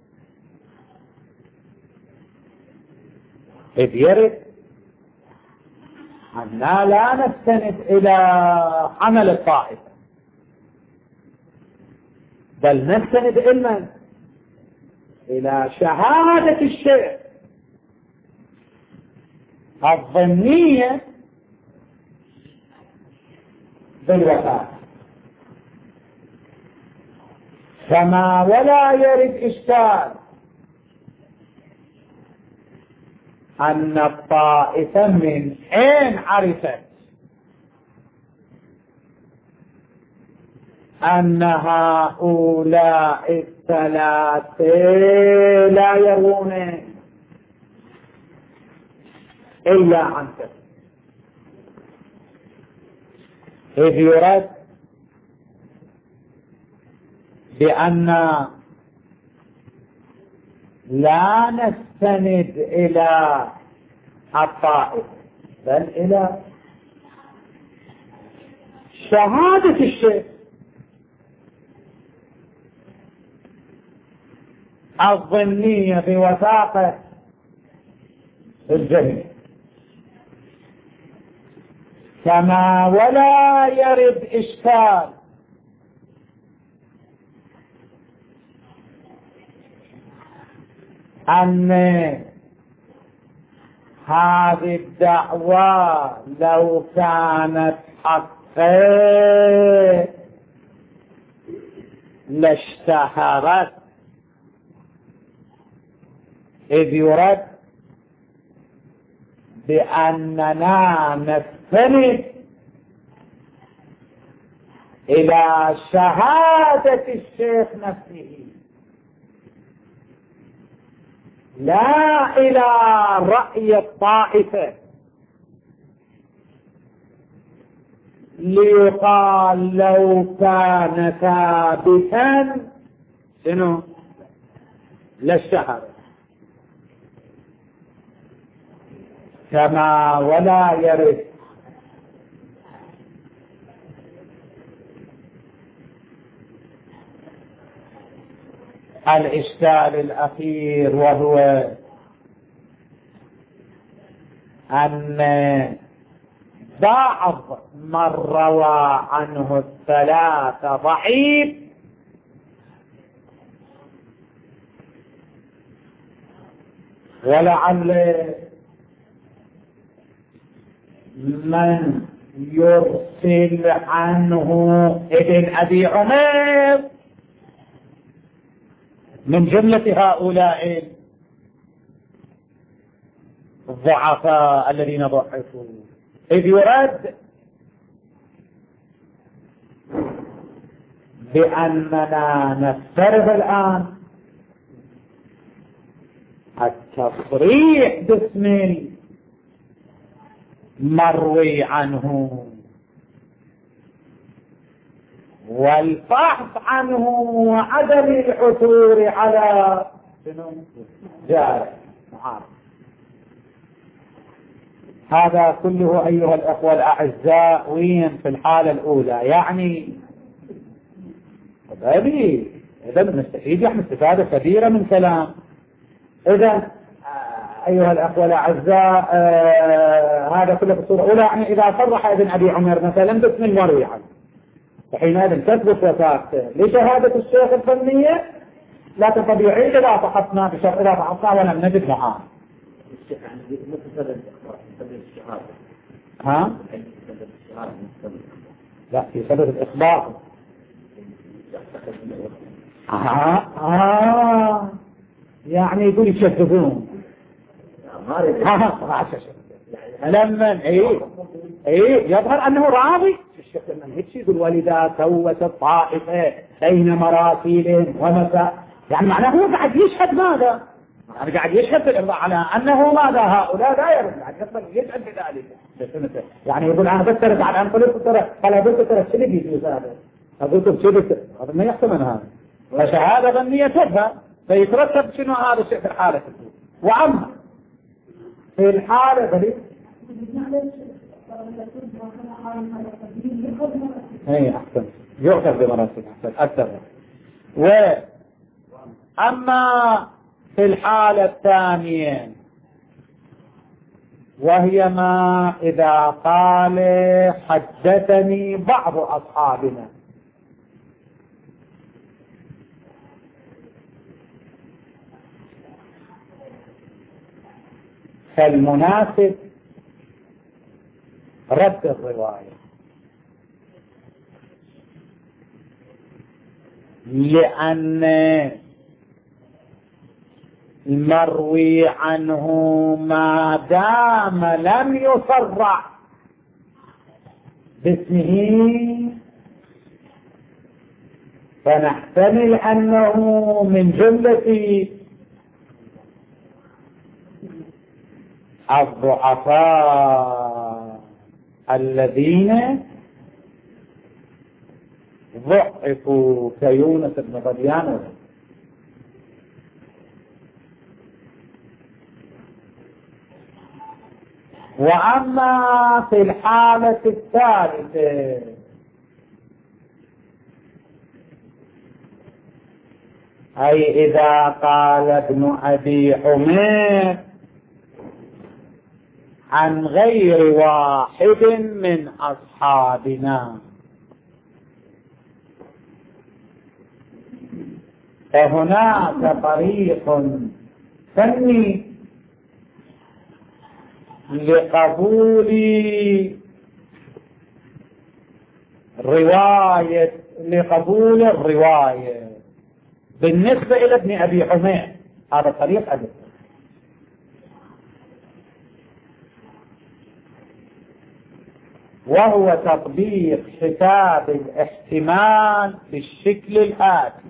إذ يرد أننا لا نستند إلى عمل الطائفة، بل نستند إلى إلى شهادة الشيخ الظنية بالوفاة. فما ولا يرد إشكال أن الطائفة من حين عرفت أن هؤلاء الثلاثة لا يرون إلا عن ثقة، إذ يرد بأن لا نستند إلى الطائف بل إلى شهادة الشيخ الضمنية بوثاقة الجميع، كما ولا يرد إشكال أن هذه الدعوة لو كانت حقا لاشتهرت، إذ يرد بأننا نستند إلى شهادة الشيخ نفسه لا إلى رأي الطائفة، ليقال لو كان ثابتا شنو للشهر، كما ولا يرد الإشكال الأخير، وهو أن بعض من روى عنه الثلاثة ضعيف، ولعل من يرسل عنه ابن أبي عمير من جملة هؤلاء الضعفاء الذين ضعفوا، إذ يرد بأننا نفترض الآن التصريح باسم المروي عنه والبحث عنه وعدم العثور على جارح معارض. هذا كله أيها الأخوة الأعزاء وين في الحالة الأولى، يعني هذه إذا نستفيد يعني استفادة كبيرة من كلام. إذا أيها الأخوة الأعزاء آه هذا كله في الصورة الأولى، يعني إذا صرح ابن أبي عمر مثلا باسم المروي عنه فحينئذ تثبت وثاقته لشهادة الشيخ الفنية، لكن طبيعي إذا فحصنا بشرط إذا فحصنا ولم نجد معاه. ها؟ لا، في سبب الإخبار. آه آه يعني يقول يشددون. ها لما إيه إيه يظهر أنه راضي. الشيخ لما هيك يقول والدات سوت الطائفة بين مراسيل ومساء، يعني معناه هو قاعد يشهد ماذا؟ يعني قاعد يشهد بالإرضاء على أنه ماذا هؤلاء لا يرد، يعني يقبل يشهد بذلك. يعني يقول أنا بسرت على أن قلت ترى قال قلت ترى شنو بيجوز هذا؟ قلت بشبك هذا ما يحتمل هذا، فشهادة ظنية تبقى فيترتب شنو هذا الشيء في الحالة. وعما في الحالة بلي اي احسن يعتبر بمراسل احسن اكثر. واما في الحالة الثانية وهي ما اذا قال حدثني بعض اصحابنا، فالمناسب رد الرواية، لأن المروي عنه ما دام لم يصرح باسمه فنحتمل أنه من جملة الضعفاء الذين ضعفوا كيونس بن غديان. وأما في الحالة الثالثة أي إذا قال ابن أبي حمير عن غير واحد من أصحابنا فهناك طريق ثاني لقبول رواية لقبول الرواية بالنسبة إلى ابن أبي حمير. هذا الطريق أبي وهو تطبيق حساب الاحتمال بالشكل الآتي: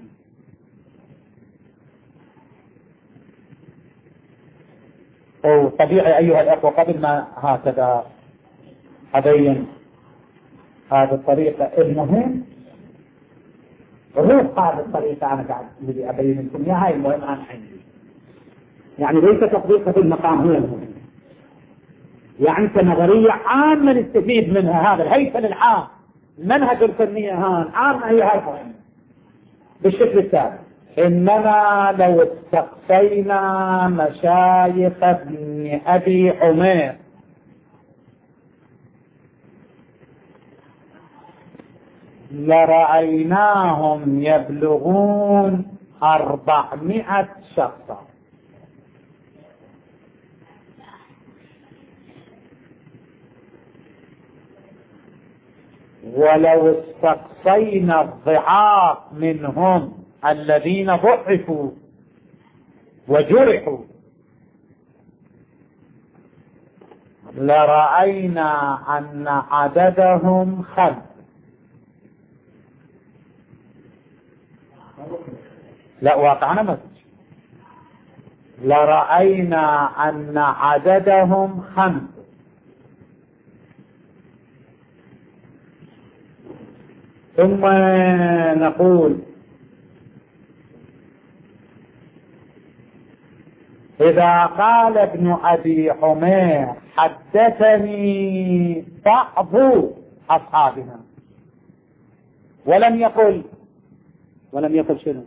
وطبيعي أيها الأخوة قبل ما هكذا أبين هذه الطريقة المهم روح هذه الطريقة أنا قاعد بدي أبين لكم إياها، هاي المهم أنا عندي، يعني ليس تطبيقها في المقام هو المهم، يعني كنظرية عامة نستفيد منها. هذا الهيكل العام المنهج الفنية هان عامة هي هاي المهم بالشكل التالي: إننا لو استقصينا مشايخ ابن أبي حمير لرأيناهم يبلغون أربعمائة شخصا، ولو استقصينا الضعاف منهم الذين ضعفوا وجرحوا لرأينا أن عددهم خمس. لا واقعنا مسجد. لرأينا أن عددهم خمس، ثم نقول إذا قال ابن أبي حمير حدثني بعض أصحابنا ولم يقل ولم يقل شنو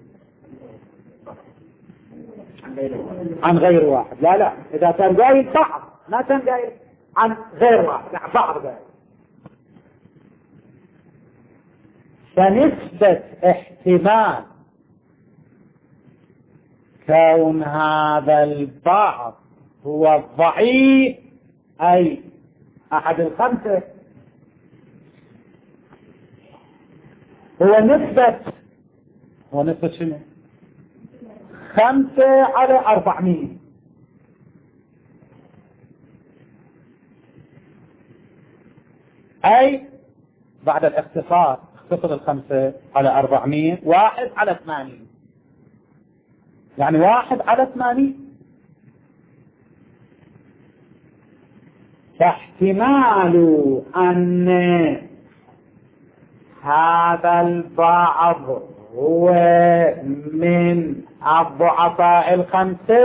عن غير واحد، لا لا إذا كان قايل بعض ما كان قايل عن غير واحد، لا بعض قايل، فنسبة احتمال كون هذا البعض هو الضعيف أي أحد الخمسة هو نسبة هو نسبة شنو؟ خمسة على أربعمية، أي بعد الاختصار اختصر الخمسة على أربعمية واحد على ثمانين، يعني واحد على ثمانين. فاحتمال أن هذا البعض هو من الضعفاء الخمسة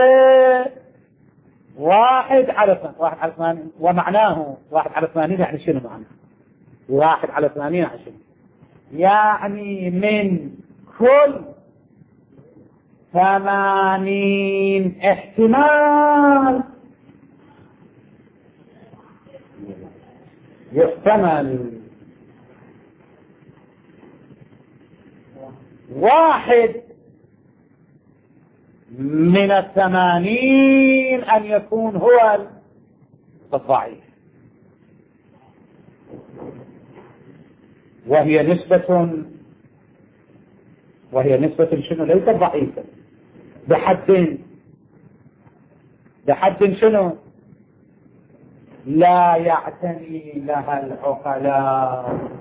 واحد على ثمانين واحد على ثمانين ومعناه واحد على ثمانين يعني شنو معناه؟ واحد على ثمانين يعني شنو؟ يعني من كل ثمانين احتمال يحتمل واحد من الثمانين أن يكون هو الضعيف، وهي نسبة وهي نسبة شنو؟ ليست ضعيفة بحد بحد شنو؟ لا يعتني لها العقلاء،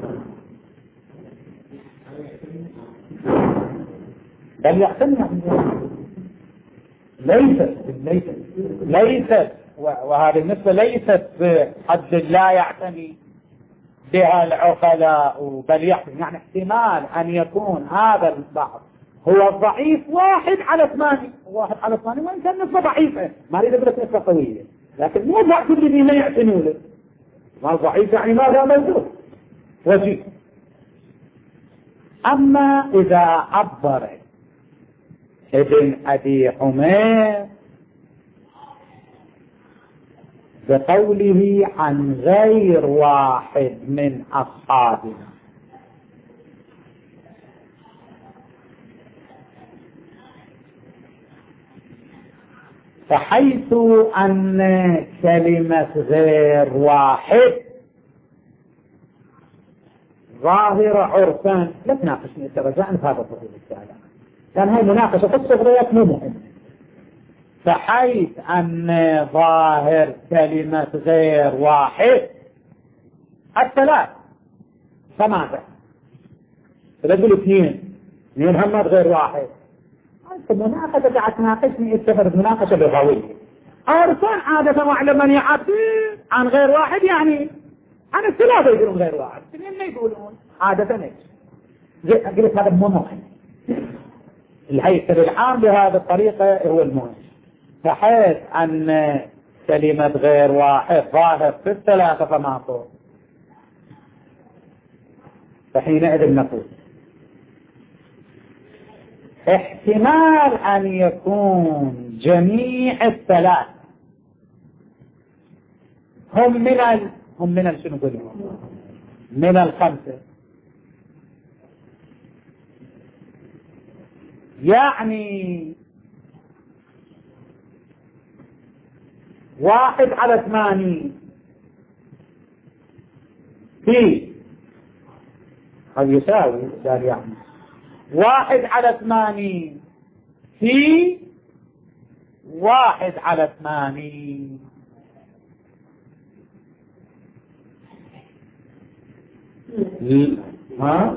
بل يعتني ليست ليست ليست وهذه النسبة ليست حد لا يعتني بها العقلاء، بل يعني احتمال أن يكون هذا البعض هو الضعيف واحد على ثمانية، واحد على ثمانية وإن كان نسبة ضعيفة، ما أريد أقول نسبة قوية، لكن مو ضعف الذي لا يعتنوا له، ما ضعيف يعني ماذا موجود وجيه. أما إذا عبر ابن أبي عمير بقوله عن غير واحد من أصحابنا، فحيث أن كلمة غير واحد ظاهرة عرفا، لا تناقشني الترجاء في هذا الفصول السابق، لأن هاي مناقشة في الصغريات مو مهمة. فحيث أن ظاهر كلمة غير واحد الثلاث، فماذا؟ فلقوا اثنين اثنين همت غير واحد، أنت مناقشة قاعد تناقشني اتفرد مناقشة لغوية. أرسان عادة واعلم من يعبر عن غير واحد يعني عن الثلاثة يقولون غير واحد، اثنين ما يقولون عادة نيش. قلت هذا مو مهم، الهيكل العام بهذه الطريقة هو المهم. فحيث أن كلمة غير واحد ظاهر في الثلاثة فما فوق، فحينئذ نقول احتمال أن يكون جميع الثلاث هم من ال... هم من ال... شنو قلنا من الخمسة، يعني واحد على ثمانين في قد يساوي يعني واحد على ثمانين في واحد على ثمانين، ها؟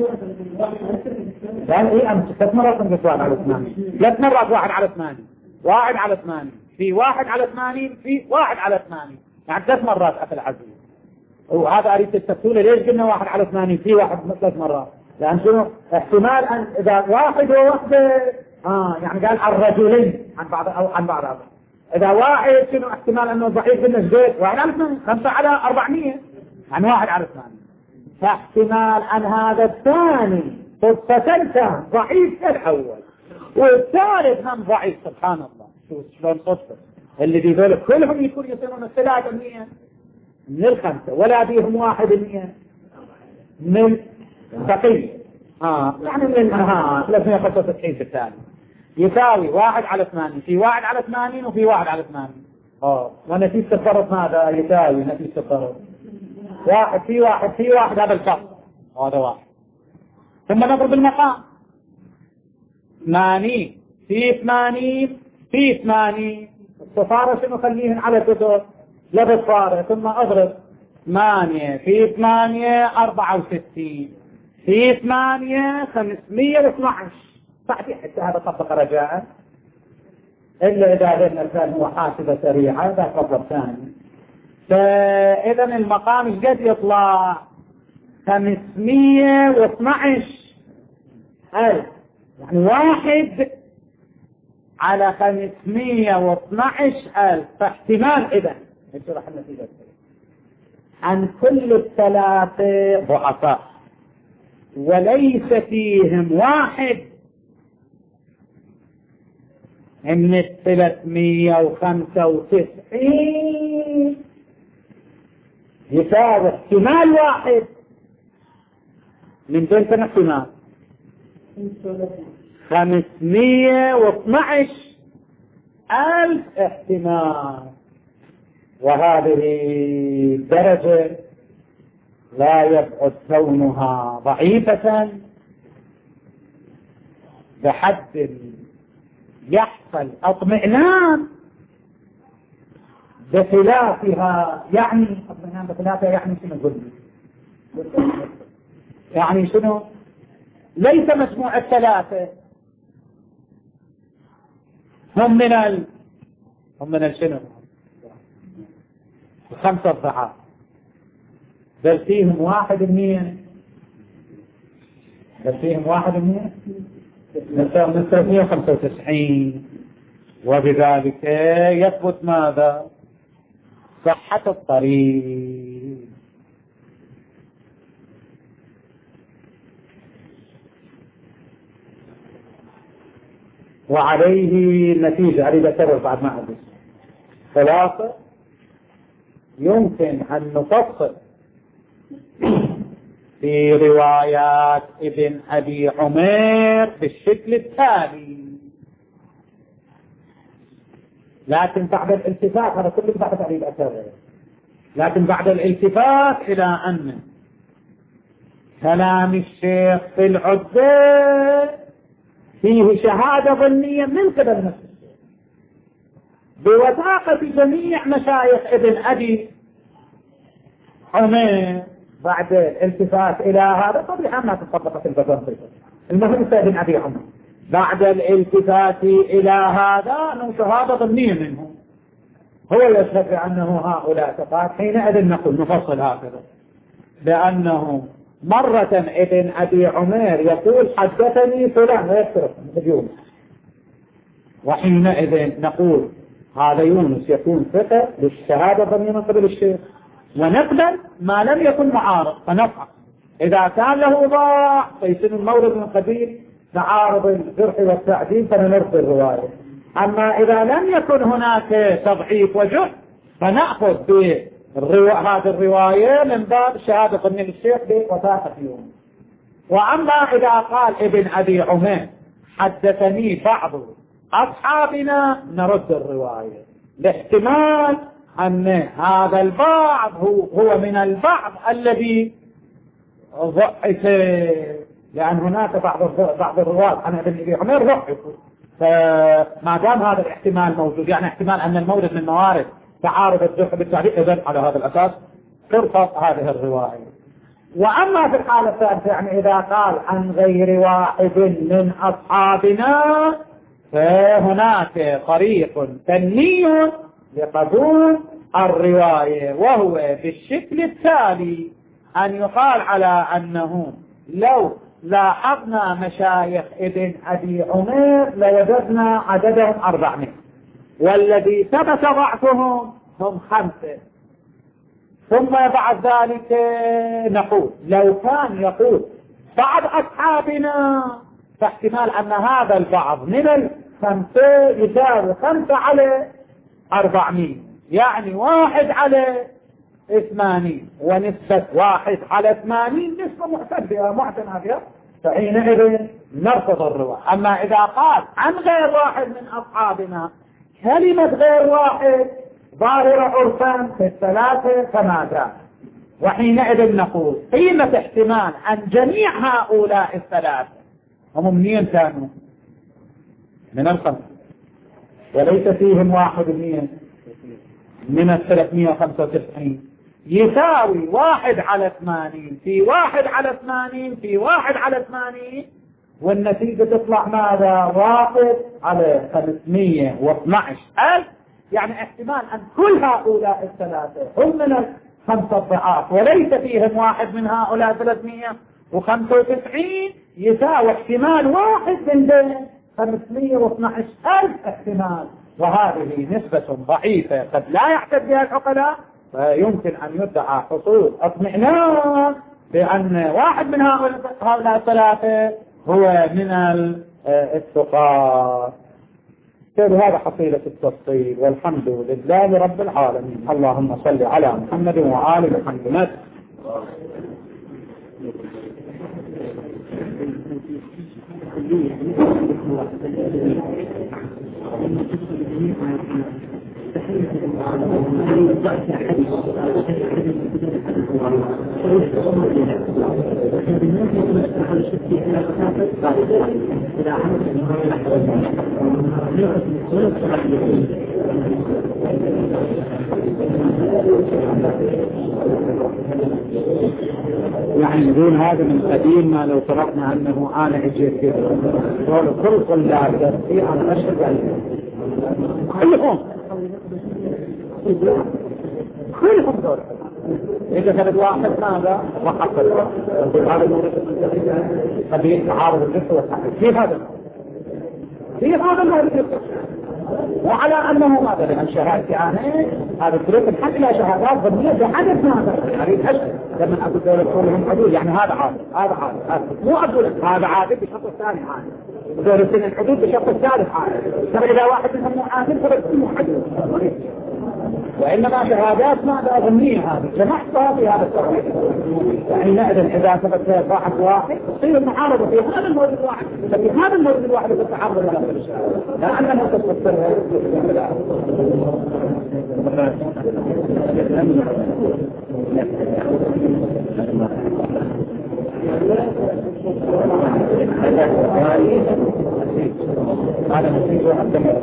قال ايه أمس ثلاث مرات نقص واحد على ثمانين، ثلاث مرات واحد على ثمانين، واحد على ثمانين في واحد على ثمانين في واحد على ثمانين، يعني ثلاث مرات أخي العزيز. وهذا أريد تستفسوله ليش قلنا واحد على ثمانين في واحد ثلاث مرات؟ لأن شنو احتمال أن إذا واحد وواحدة آه يعني قال عن رجلين عن بعض أو عن بعض هذا، إذا واحد شنو احتمال أنه ضعيف بالنسبة واحد على ثمانين، خمسة على أربعمية يعني واحد على ثمانين، فاحتمال أن هذا الثاني صدفة ضعيف الأول والثالث هم ضعيف. سبحان الله شو شلون صدفة اللي بيقول كلهم يكون يصيرون الثلاثة مية من الخمسة ولا بيهم واحد مية من بقية اه يعني من ها ثلاثمية وخمسة وتسعين في الثاني يساوي واحد على ثمانين في واحد على ثمانين وفي واحد على ثمانين. اه ونتيجة الضرب ماذا يساوي نتيجة الضرب واحد في واحد في واحد، هذا الفرق هذا واحد. ثم نضرب المقام ثمانين في ثمانين في ثمانين، الصفارة شنو خليهن على كتب لا بالصفارة، ثم اضرب ثمانية في ثمانية أربعة وستين في ثمانية خمسمية واثناعش. صحيح حتى هذا طبق رجاء إلا إذا لأن الثاني هو حاسبة سريعة هذا طبق ثاني. فإذا المقام ايش قد يطلع؟ خمسمية واثناعش ألف، يعني واحد على خمسمية واثناعش ألف. فاحتمال إذا نشرح النتيجة عن كل الثلاثة ضعفاء وليس فيهم واحد من الثلاثمية وخمسة وتسعين يساوي احتمال واحد من دون كم احتمال خمسمية واثنعش ألف احتمال. وهذه الدرجة لا يبعد كونها ضعيفة بحد يحصل اطمئنان بخلافها. يعني اطمئنان بخلافها يعني شنو نقول؟ يعني شنو؟ ليس مجموع الثلاثة هم من ال هم من الشنو؟ خمسة ضعاف، بل فيهم واحد منين؟ بل فيهم واحد منين؟ مثل مئة وخمسة وتسعين. وبذلك يثبت ماذا؟ صحة الطريق. وعليه النتيجة عليه بكرر بعد ما أدرس خلاصة يمكن أن نفصل في روايات ابن أبي عمير بالشكل التالي، لكن بعد الالتفات، هذا كله بعد تعريف أثره، لكن بعد الالتفات إلى أن كلام الشيخ في العدة فيه شهادة ظنية من قبل نفسه بوثاقة جميع مشايخ ابن أبي عمير. بعد الالتفات إلى هذا طبيعا ما تطبقت البزنطية، المهم ابن أبي عمير بعد الالتفات إلى هذا أنه شهادة ضمنية منه، هو يشهد بأنه هؤلاء ثقات. حينئذ نقول نفصل هكذا بأنه مرة ابن أبي عمير يقول حدثني فلان ويذكر يونس، وحينئذ نقول هذا يونس يكون ثقة بالشهادة ضمنية من قبل الشيخ، ونقبل ما لم يكن معارض فنفعل. إذا كان له ضاع فيصير المورد من قبيل تعارض الجرح والتعديل فنرد الرواية. أما إذا لم يكن هناك تضعيف وجرح فنأخذ بهذه الرواية من باب شهادة ضمن الشيخ بوثاقة يونس. وأما إذا قال ابن أبي عمير حدثني بعض أصحابنا نرد الرواية لاحتمال أن هذا البعض هو, هو من البعض الذي ضعف، لأن هناك بعض بعض الرواة عن ابن أبي عمير ضعفوا، فما دام هذا الاحتمال موجود يعني احتمال أن المورد من موارد تعارض الجرح بالتعديل، إذن على هذا الأساس ترفض هذه الرواية. وأما في الحالة الثالثة يعني إذا قال عن غير واحد من أصحابنا فهناك طريق فني لقبول الرواية، وهو بالشكل التالي أن يقال على أنه لو لاحظنا مشايخ ابن أبي عمير لوجدنا عددهم أربعمائة والذي ثبت ضعفهم هم خمسة. ثم بعد ذلك نقول لو كان يقول بعض أصحابنا فاحتمال أن هذا البعض من الخمسة يساوي خمسة على أربعمائة، يعني واحد على ثمانين، ونسبة واحد على ثمانين نسبة معتدلة معتنى بها، فحينئذ نرفض الرواية. أما إذا قال عن غير واحد من أصحابنا كلمة غير واحد ظاهرة عرفا في الثلاثة كما جاء، وحينئذ نقول قيمة احتمال أن جميع هؤلاء الثلاثة هم منين كانوا؟ من الخمسة، وليس فيهم واحد منين من الثلاثمائة وخمسة وتسعين يساوي واحد على ثمانين في واحد على ثمانين في واحد على ثمانين، والنتيجة تطلع ماذا؟ واحد على خمسمائة واثني عشر ألف. يعني احتمال أن كل هؤلاء الثلاثة هم من الخمسة ضعاف وليس فيهم واحد من هؤلاء ثلاثمائة وخمسة وتسعين يساوي احتمال واحد من بين خمسمائة واثني عشر ألف احتمال، وهذه نسبة ضعيفة قد لا يعتد بها العقلاء، فيمكن أن يدعى حصول اطمئنان بأن واحد من هؤلاء الثلاثة هو من الثقات. هذا حصيلة التفصيل، والحمد لله رب العالمين. اللهم صل على محمد وآل محمد. يعني نقول هذا من قديم ما لو طرقنا أنه أنا أجيت كده كل طلاب في أنا أشهد عليهم كلهم كل حضور إذا كانت واحد ماذا وحصل هذا المورد قبيل تعارض الجنس والتحريف في هذا في هذا المورد وعلى أنه ماذا لأن شهادتي هذا الطريق الحق إلى شهادات ضمنية بحدث ماذا أريد أشهد لما أقول دولة كلهم حدود يعني هذا عادل هذا عادل مو أقول هذا عادل بشرط الثاني عادل ودولة سنة الحدود بشرط الثالث عادل ترى إذا واحد منهم مو عادل فبس حدود وإنما شهادات ماذا ضمنية هذه جمعتها في هذا التوحيد فحينئذ إذا ثبت صاحب واحد تصير المعارضة في هذا الموجود الواحد لكن هذا الموجود الواحد في التعارض ولا في الشهادة لا أنه تتصل هذا نتيجة عندما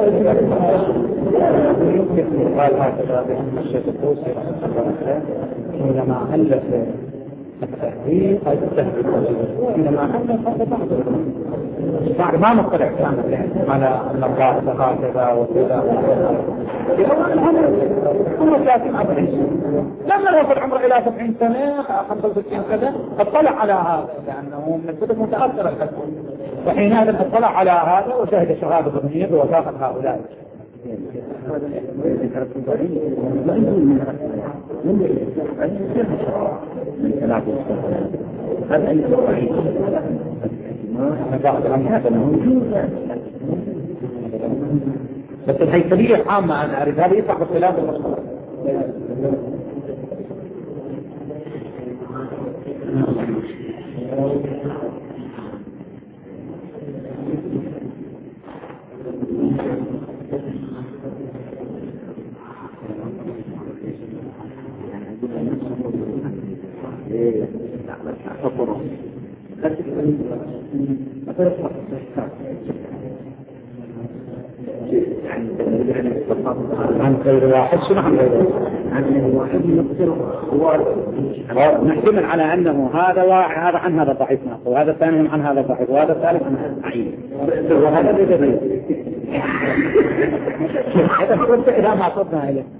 قال هكذا بأن الشيخ الطوسي حينما ألف التهذيب أو التهذيب حينما ألف هذا بعض بعد ما نطلع كامل على أن الرابطة هكذا وكذا في أول العمر عمره ثلاثين أربعين سنة لما وصل عمره إلى سبعين سنة خمسة وستين سنة اطلع على هذا لأنه من الكتب متأثرة الحكم وحينئذ اطلع على هذا وشهد شهادة ضمنية بوثاقة هؤلاء هذا بس الهيكلية عامة أنا أريد هذا يصح بخلاف المصطلح عن غير واحد شنو عن غير واحد نحتمل على أنه هذا واحد هذا عن هذا ضعيف ناقص وهذا الثاني عن هذا ضعيف وهذا الثالث عن هذا ضعيف وهذا إذا ما صدنا إليه